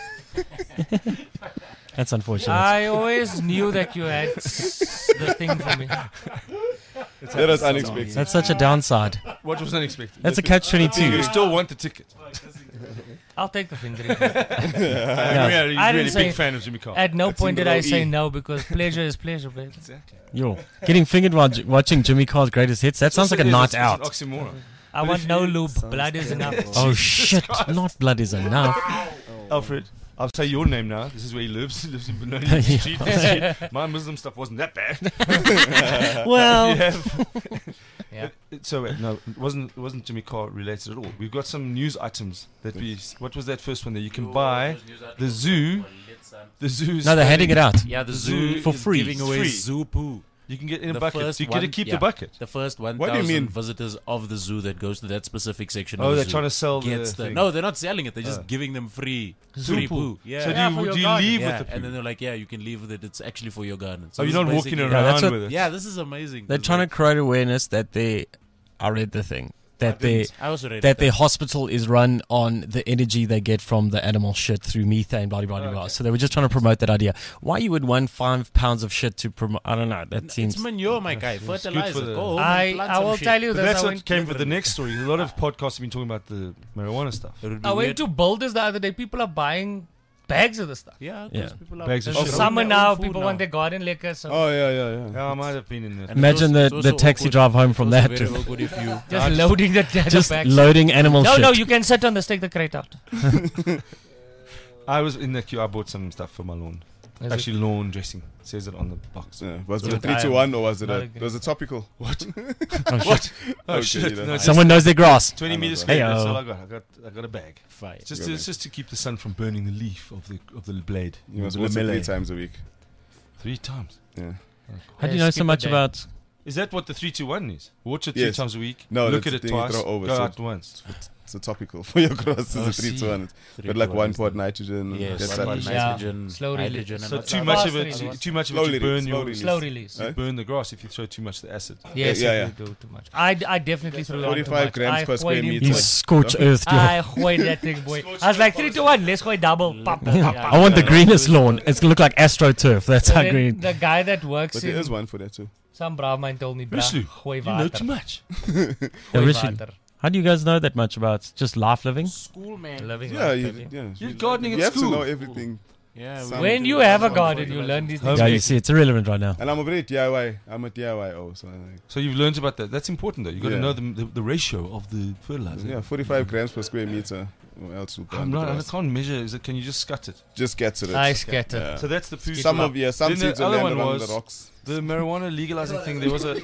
That's unfortunate. I always knew that you had the thing for me. That was unexpected. That's such a downside. What was unexpected? That's a catch-22. You still want the ticket. I'll take the finger. Yeah, you're I really didn't say- big fan of Jimmy Carr. At no That's point in did the I low say E. no because pleasure is pleasure, baby. Exactly. Yo, getting fingered while watching Jimmy Carr's greatest hits. That sounds like a night out. It's an oxymoron. I But want if no you- lube. Sounds Blood is enough. terrible. Oh shit! Not blood is enough. Alfred, I'll say your name now. This is where he lives. He lives in Benoni Street. My Muslim stuff wasn't that bad. Well, You have- Yeah. So wait, no, it wasn't Jimmy Carr related at all. We've got some news items that we. What was that first one there? You can buy the zoo. The zoo. no, they're handing it out. Yeah, the Zoo zoo for is free. giving It's away free. zoo poo. You can get in a The bucket. first You get to one- keep yeah. the bucket. The first What do you 1,000 mean? visitors of the zoo that goes to that specific section. Oh, of the they're zoo trying to sell the gets thing. No, they're not selling it. They're just Oh. giving them free Zoo free poo. poo. Yeah. So Yeah, for do your you garden. leave yeah, with the and poo? then they're like, yeah, you can leave with it. It's actually for your garden. So Oh, this you're is not walking basically- around that's what- with it. Yeah, this is amazing. They're This is trying to like- create awareness that they. I read the thing that they I also read that it. their hospital is run on the energy they get from the animal shit through methane, blah blah blah blah. Okay. So they were just trying to promote that idea. Why you would want 5 pounds of shit to promote? I don't know. That seems. It's manure, my guy. good for Fertilizer. the- Go home and plant I some will shit. tell you But this. that's I what went, came with the next story. A lot of podcasts have been talking about the marijuana stuff. It would be I went weird. to Boulders the other day. People are buying bags of the stuff. Yeah, Yeah. because people are Bags of they're shit. growing Summer their own now, food people now. want their garden liquor. So Oh, yeah. Yeah, I might have been in there. And Imagine it's the also taxi awkward. drive home from It's also that. very to- awkward if you just loading the Just bags. loading animal No, shit. no, you can sit on this. Take the crate out. I was in the queue. I bought some stuff for my lawn. Is Actually, lawn dressing. It says it on the box. Yeah. Was it Yeah. a 3-2-1 or was it Not a agree. was it topical? What? Oh, shit. Oh Okay, shit! you don't No, know. just Someone knows their grass. 20 I know meters that. square. That's Heyo. all I got. I got a bag. fire. It's just Good it's just to keep the sun from burning the leaf of the blade. You must The watch it lamella. 3 times a week. 3 times. Yeah. How do you Yeah, know skip so a much day. about? Is that what the 3-2-1 is? Watch it 3 Yes. times a week. No, look that's at it the thing you twice. throw over, Go so- out once. So topical for your cross is Oh, a 3 to 1. Three But like to 1 is pot the- nitrogen. Yes, that one type part of shit. nitrogen, Slow release. hydrogen, So and too not much fast of it, release. too much of Slow it, you burn release, slow your, release. Slow release. Huh? burn the grass if you throw too much of the acid. Yes, Yeah, if yeah. you do too much. I definitely threw on too 45 much. grams I per square weighed him meter. too You much. scorch earth. I weighed that thing, boy. I was like 3 to 1. Let's go double. Pop, pop, pop. I want the greenest lawn. It's gonna look like AstroTurf. That's So how then green. the guy that works But there is in one for that too. some braaf man told me, bruh, Rishi, gooi You know water. too much. Yeah, Gooi Rishi, water. how do you guys know that much about just life living? School, man. Living Yeah, life, you, baby. yeah. You're you- gardening you at have school. to know everything. Yeah, Some- When you have a garden, you learn these things. Yeah, you see, it's irrelevant right now. And I'm a very DIY. I'm a DIY so I'm like, So you've learned about that. That's important though. You got to Yeah. know the ratio of the fertilizer. yeah, 45 grams per square meter. Or else you'll burn I'm the not. I grass. can't measure. Is it? Can you just scut it? Just get to it. I scatter. Yeah. So that's the food. Some supply. of some Then the seeds will other land one along was the rocks. the marijuana legalizing thing. There was a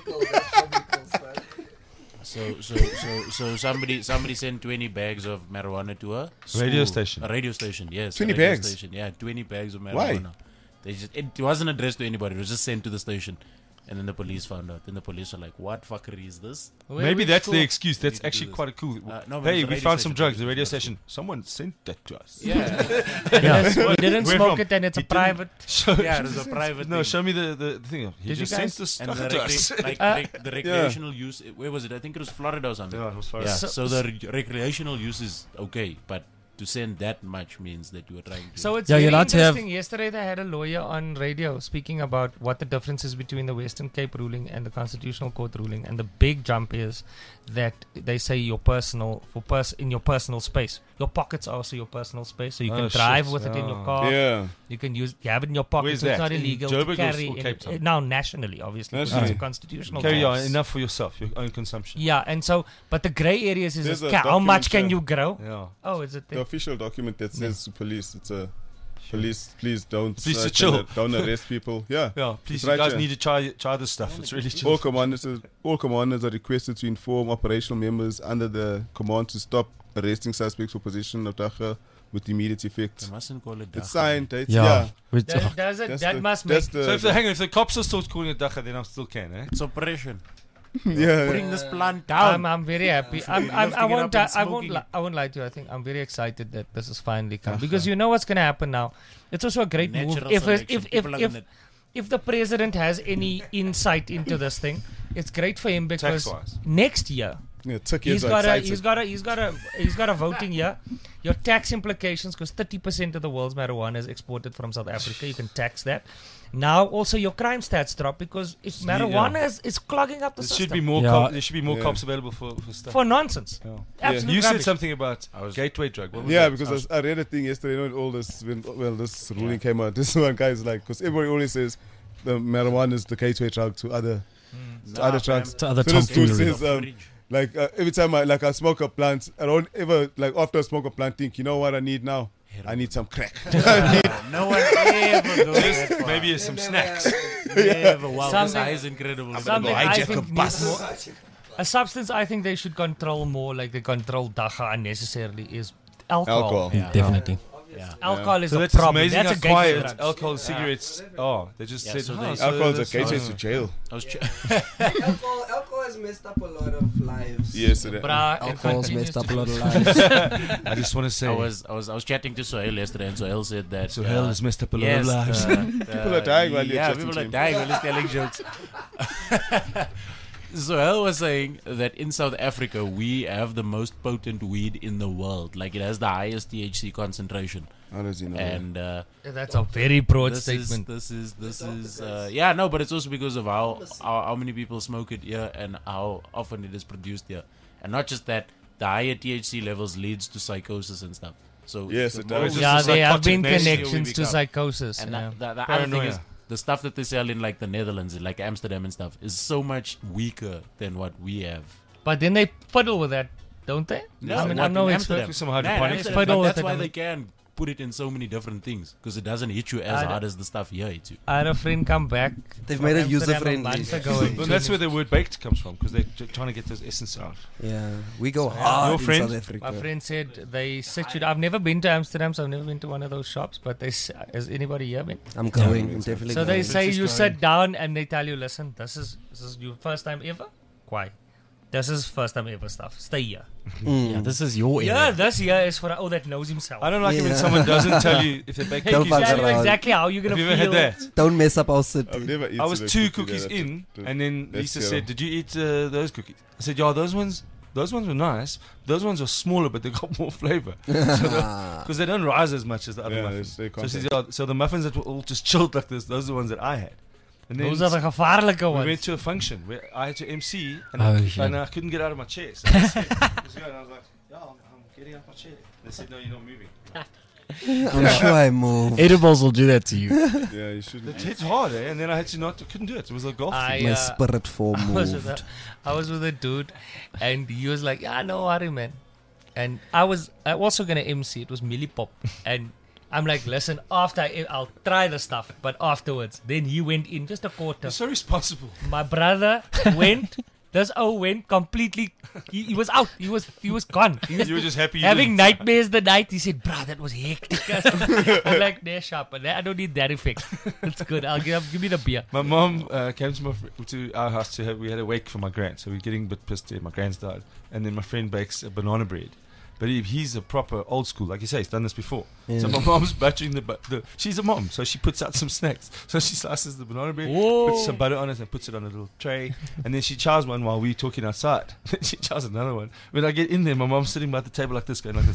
So somebody sent 20 bags of marijuana to a Radio school. station. A radio station, yes. 20 a radio bags? Station. Yeah, 20 bags of marijuana. Why? They just it wasn't addressed to anybody. It was just sent to the station, and then the police found out. Then the police were like, "What fuckery is this?" maybe Which that's school? the excuse. That's Need to do actually this. quite a cool. No, but Hey, it's a we radio found some station, drugs. The public radio school. station. Someone sent that to us. Yeah, Yes, we didn't Where smoke from? it and it's a He didn't- private. Show, yeah, it was a private. no, thing. show me the thing. He Did you just sent guys- this And stuff the, to us. the recreational use. Where was it? I think it was Florida or something. Yeah, it was fine. Yeah, So- so the recreational use is okay, but to send that much means that you were trying to. So it's Yeah, very you're allowed to have- interesting. Yesterday they had a lawyer on radio speaking about what the difference is between the Western Cape ruling and the Constitutional Court ruling, and the big jump is that they say your personal in your personal space. Your pockets are also your personal space, so you Oh, can drive shit. with it in your Yeah. car. Yeah. You can use you have it in your pocket, Where's so it's that? not In illegal Joburg to or carry. Cape Town? Now nationally, obviously, because Nationally. it's a constitutional. Carry on law. enough for yourself, your own consumption. Yeah, and so but the grey areas is There's just, a how much can document, you grow? Yeah. Oh, is it The there? official document that says to police, it's a police. Please don't Please search chill. and don't arrest people. Yeah. Yeah, please, It's you right guys here. need to try this stuff. It's really All chill. commanders are requested to inform operational members under the command to stop arresting suspects for possession of dacha with immediate effect. They mustn't call it. It's dacha. signed. It's, Yeah. yeah. Which- Does it? That's That the- must that's make. So if the cops are still calling it dacha, then I still can, eh? It's oppression. yeah. Putting this plant down. I'm very happy. I lifting it won't. up and I won't. smoking I won't lie to you. I think I'm very excited that this has finally come because you know what's going to happen now. It's also a great move Natural if selection. People are gonna- if the president has any insight into this thing. It's great for him because Tax-wise. next year Yeah, Turkey's he's got excited. a voting year. Your tax implications, because 30% of the world's marijuana is exported from South Africa. You can tax that. Now also your crime stats drop because if marijuana is clogging up the There system should be more. Yeah. There should be more Yeah. cops available for stuff. for nonsense. Yeah. Absolute You said rubbish. something about I was- gateway drug. What was Yeah, that? because I read a thing yesterday. You know, all this when this ruling came out. This one guy is like, because everybody always says the marijuana is the gateway drug to other other drugs. To other So this dude tomfoolery. says, like every time I smoke a plant, I don't ever like after I smoke a plant think, you know what I need now? I need some crack. No one ever goes that far. Maybe some snacks. Never. Wow, this Something- high is incredible. Something I hijack think a needs bus. more, a substance I think they should control more, like they control dacha unnecessarily, is alcohol. Alcohol. Yeah. Definitely. Yeah. Alcohol is So a that's problem. amazing That's how a gateway quiet drug. alcohol, cigarettes. Oh, they just Yeah, said so oh, they- so Alcohol's a that's gateway fine. to jail. I was Alcohol has messed up a lot of lives. Yes, it is. Bruh, it Alcohol's continues messed up to a lot do of so. lives. I just want to say, I was chatting to Sohail yesterday, and Sohail said that so hell has messed up a lot yes, of lives. People are dying while you're yeah, chatting people to are him. dying while he's telling jokes. Sohail was saying that in South Africa we have the most potent weed in the world. Like it has the highest THC concentration, How does he know? and That's a very broad this statement. is yeah, no, but it's also because of how many people smoke it here and how often it is produced here, and not just that, the higher THC levels leads to psychosis and stuff. So Yes, the it more does. we- Yeah, just a there have psychotic been nation we connections to become. psychosis. And yeah. the other thing Paranoia. is the stuff that they sell in like the Netherlands, like Amsterdam and stuff, is so much weaker than what we have. But then they fiddle with that, don't they? I mean, I'm no expert. Some Nah, hydroponics. Amsterdam, Fiddle but with that's it, why I they mean. can put it in so many different things, because it doesn't hit you as I hard as the stuff here hits you. I had a friend come back. They've from made it Amsterdam a user-friendly. month ago and Well, that's where the word baked comes from, because they're trying to get those essence out. Yeah, we go hard Your in friend? South Africa. My friend said they sit you. I've never been to Amsterdam, so I've never been to one of those shops. But has anybody here been? I'm going. I'm definitely So going. they say just you going. sit down and they tell you, listen, this is your first time ever. Why? this is first time ever stuff. Stay here. Yeah, this is your area. Yeah, this here is for that knows himself. I don't like it when Yeah. someone doesn't tell you if they bake Don't cookies. fuck Tell you around. exactly how you're Have gonna you ever feel. had that? Don't mess up our city. I've never eaten I was a 2 cookie cookies that- in, that- and then that's Lisa terrible. said, "Did you eat those cookies?" I said, "Yeah, those ones were nice. Those ones are smaller, but they got more flavor because they don't rise as much as the other Yeah, muffins." they So can't she said, "Yeah, so the muffins that were all just chilled like this, those are the ones that I had." And then Those are the gevaarlijke we ones. went to a function where I had to MC, and, Oh, I, shit. and I couldn't get out of my chair. So I said, and I was like, "Yeah, I'm getting out of my chair." They said, "No, you're not moving." I'm sure I moved. Edibles will do that to you. Yeah, you shouldn't. It hit hard, eh? And then I had to couldn't do it. It was a golf. I, My spirit form moved. I was with a dude, and he was like, "Yeah, no worry, man." And I was also gonna MC. It was Millipop, and I'm like, "Listen, after I'll try the stuff, but afterwards." Then he went in just a quarter. You're so responsible. My brother went. This went completely. He was out. He was gone. He was You were just happy you having didn't. nightmares the night. He said, "Bruh, that was hectic." I'm like, "Nah, sharp, but I don't need that effect. It's good. I'll give me the beer." My mom came to our house to have. We had a wake for my grand, so we were getting a bit pissed there. My grand's died, and then my friend bakes a banana bread. But he's a proper old school, like you say, he's done this before. Yeah. So my mom's battering the. She's a mom, so she puts out some snacks. So she slices the banana bread, Whoa. puts some butter on it, and puts it on a little tray. And then she chows one while we're talking outside. Then she chows another one. When I get in there, my mom's sitting by the table like this, going like this.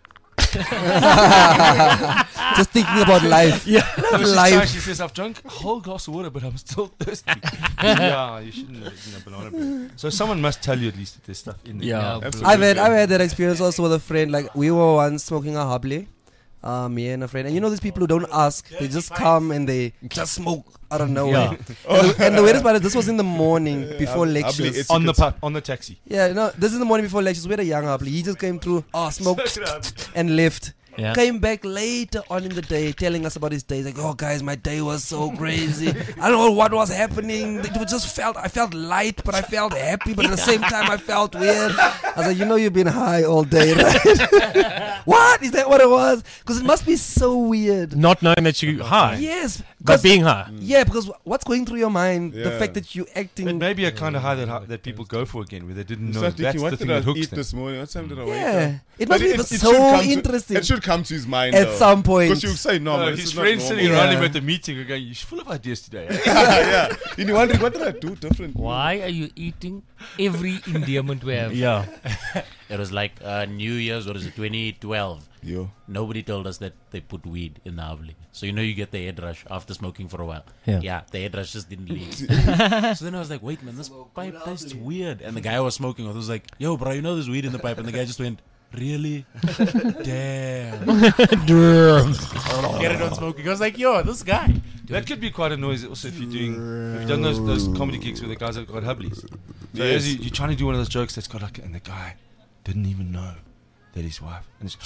Just thinking about life. So she's Life. trying, she says, "I've drunk a whole glass of water, but I'm still thirsty." Yeah, you shouldn't have eaten a banana bread. So someone must tell you at least that there's stuff in there. Yeah. Absolutely. I've had that experience also with a friend. Like we were once smoking a Hubley, me and a friend, and you know these people who don't ask, they just come and they just smoke out of nowhere. And the weirdest part is this was in the morning before Hubley, lectures. it's- On the taxi. Yeah, no, this is the morning before lectures. We had a young Hubley. He just came through, smoked and left. Yeah. Came back later on in the day telling us about his day. He's like, "Oh guys, my day was so crazy. I don't know what was happening. It was just I felt light, but I felt happy, but at the same time I felt weird." I was like, "You know you've been high all day, right?" What? Is that what it was? Because it must be so weird. Not knowing that you high, Yes. but 'cause- being high. yeah, because what's going through your mind? The Yeah. fact that you It acting. may be a kind of high that people go for again, where they didn't You know. start That's thinking, the what thing did I that hooks eat them. this morning? What time did I wake Yeah. up? It But must be should so come interesting. it should come to his mind At some point. Because you say, "No, man, this His is not friends normal." sitting around Yeah. him at the meeting are going, "You're full of ideas today." Eh? Yeah. And you're wondering, what did I do different? Why are you eating every endearment we have? Yeah. It was like New Year's, what is it, 2012. Yo. Nobody told us that they put weed in the Hubley. So you know you get the head rush after smoking for a while. Yeah. The head rush just didn't leave. So then I was like, wait man, this pipe tastes weird. And the guy I was smoking with was like, "Yo bro, you know there's weed in the pipe?" And the guy just went, "Really? Damn." Get it on smoking. I was like, "Yo, this guy." That could be quite a noise also if you've done those comedy gigs where the guys have got hubblies. So Yes. as you're trying to do one of those jokes that's got like, and the guy didn't even know that his wife. And it's,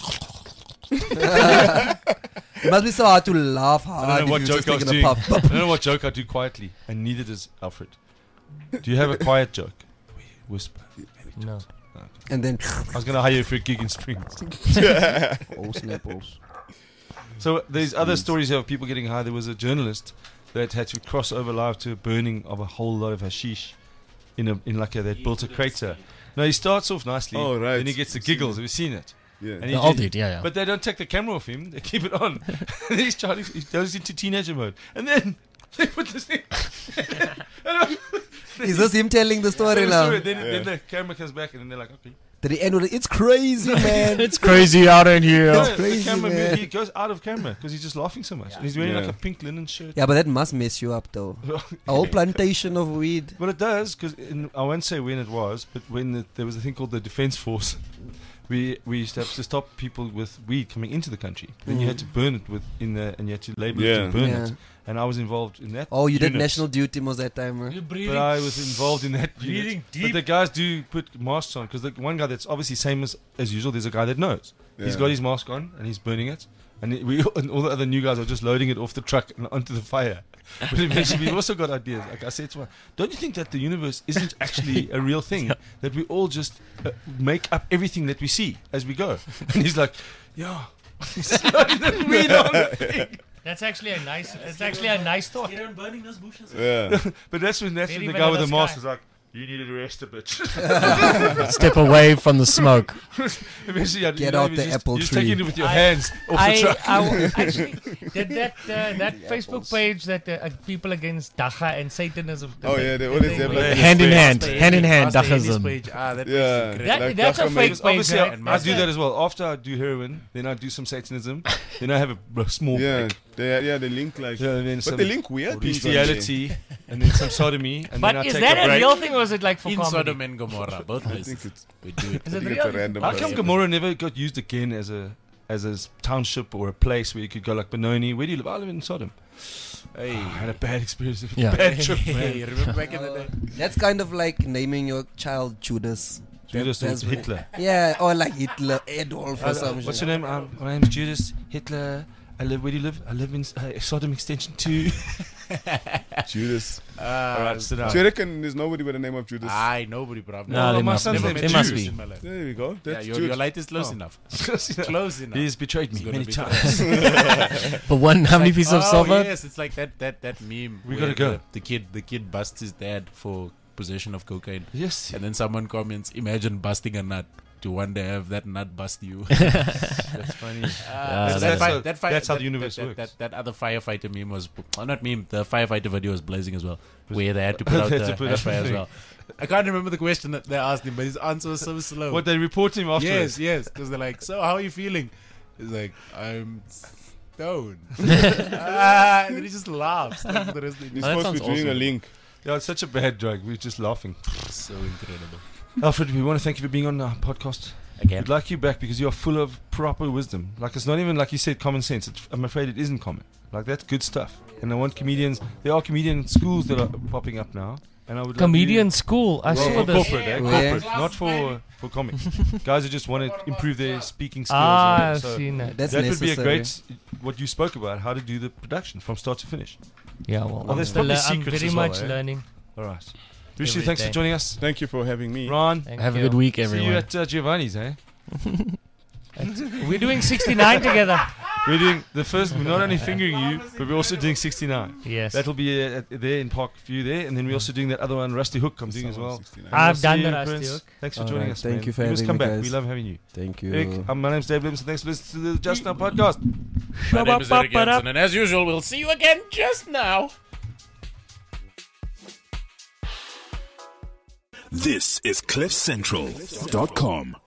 It must be so hard to laugh I hard don't know if what you're joke just I was taking a doing. puff. I don't know what joke I do quietly, and neither does Alfred. Do you have a quiet joke? We whisper. No. And then, I was going to hire you for a gig in Springs. oh snapples. So there's other stories of people getting high. There was a journalist that had to cross over live to a burning of a whole lot of hashish they'd built a crater. No, he starts off nicely. Oh, right. Then he gets the giggles. Have you seen it? Yeah. And The old dude, yeah. But they don't take the camera off him. They keep it on. And he goes into teenager mode. And then they put this thing. Is this him telling the story now? Then the camera comes back and then they're like, okay. Did he end with it? It's crazy, man. It's crazy out in here. Yeah, crazy, the camera, man. he goes out of camera because he's just laughing so much. And he's wearing like Yeah. a pink linen shirt. Yeah, but that must mess you up, though. A whole plantation of weed. Well, it does, because I won't say when it was, but when there was a thing called the Defence Force, we used to have to stop people with weed coming into the country. Then you had to burn it and you had to label it Yeah. and burn Yeah. it. And I was involved in that. Oh, you did unit. national duty most that time, huh? You're But breathing. I was involved in that unit. Breathing But deep. the guys do put masks on, because the one guy that's obviously same as usual, there's a guy that knows. He's Yeah. got his mask on and he's burning it. And and all the other new guys are just loading it off the truck and onto the fire. But eventually we've also got ideas. Like I said to him, don't you think that the universe isn't actually a real thing? That we all just make up everything that we see as we go? And he's like, yeah. He's loading the weed on the thing. That's actually a nice. It's actually a nice thought. Burning those bushes. Yeah. But that's when Very the guy with the vanilla mask sky. is like, You need to rest a bit. Step away from the smoke. Eventually, Get out the apple you're just tree. taking it with your hands off the truck. Actually did that Facebook page that people against Dacha and Satanism. Oh, yeah, they always have like. Hand in hand, Page, hand in hand, Master Henny's Dachism. page. That Yeah. page is great. That- that's a Dacha fake makes- page, Obviously, right? I do that as well. After I do heroin, then I do some Satanism. Then I have a small Yeah, break. they link like. Yeah, and then But some they link weird things on bestiality, and then some sodomy, and then I But is take that a a break. real thing or is it like for In comedy? Sodom and Gomorrah, both there. I places. think it's, We do it. Is I it think it's a real? random. How come person. Gomorrah never got used again as a township or a place where you could go like Benoni? Where do you live? I live in Sodom. Hey. I had a bad experience. Yeah. Bad trip, Hey, man. remember back in the day? That's kind of like naming your child Judas. Judas That's or what- Hitler. Yeah, or like Hitler, Adolf or some What's shit. your name? My name's Judas Hitler. Where do you live? I live in Sodom Extension 2. Judas. Alright, sit down. So you reckon there's nobody by the name of Judas? Nobody, bro. I've No, never there my must son's be. name is There must Judas be. in my life. There we go. Yeah, That's your Judas. light is close Oh. enough. He Close enough. has betrayed me It's many gonna times. For one, how many pieces of silver? Yes, it's like that meme. We where gotta go. The kid busts his dad for possession of cocaine, Yes. and then someone comments, "Imagine busting a nut. To one day have that nut bust you." That's funny. That's how the universe works. That other firefighter meme was, not meme. The firefighter video was blazing as well, where they had to put out They had the to put hash out fire the as well. I can't remember the question that they asked him, but his answer was so slow. What, they report him afterwards? Yes, because they're like, "So how are you feeling?" He's like, "I'm stoned." And then he just laughs. Like, for the rest of the He's Oh, that supposed to be sounds doing a awesome. link. Yeah, it's such a bad drug. We're just laughing. So incredible. Alfred, we want to thank you for being on our podcast. Again. We'd like you back because you are full of proper wisdom. Like, it's not even like you said common sense. I'm afraid it isn't common. Like, that's good stuff. And I want comedians. There are comedian schools that are popping up now. And I would love Comedian school. I you, saw for this. corporate, Where? corporate, not for comics. Guys who just want to improve their speaking skills. I've so seen that. That's that would be a necessary. great what you spoke about, how to do the production from start to finish. Yeah, well, Oh, I'm, there's still probably I'm secrets very as well, much eh? learning. All right. Rishi, Every thanks for day. joining us. Thank you for having me. Ron, Thank Have a you. good week, see you everyone. at Giovanni's, eh? We're doing 69 together. We're doing the first. We're not only fingering you, but we're also doing 69. Yes. That'll be there in Park View there, and then we're also doing that other one, Rusty Hook. I'm doing as well. 69. I've We'll done see the you, Rusty Prince. Hook. Thanks for All joining right, us. thank man. you for You must having come me, back. guys. We love having you. Thank you. Eric, my name's Dave Livingston. Thanks for listening to the Just Now podcast. My name is Eric Jansen, and as usual, we'll see you again just now. This is CliffCentral.com.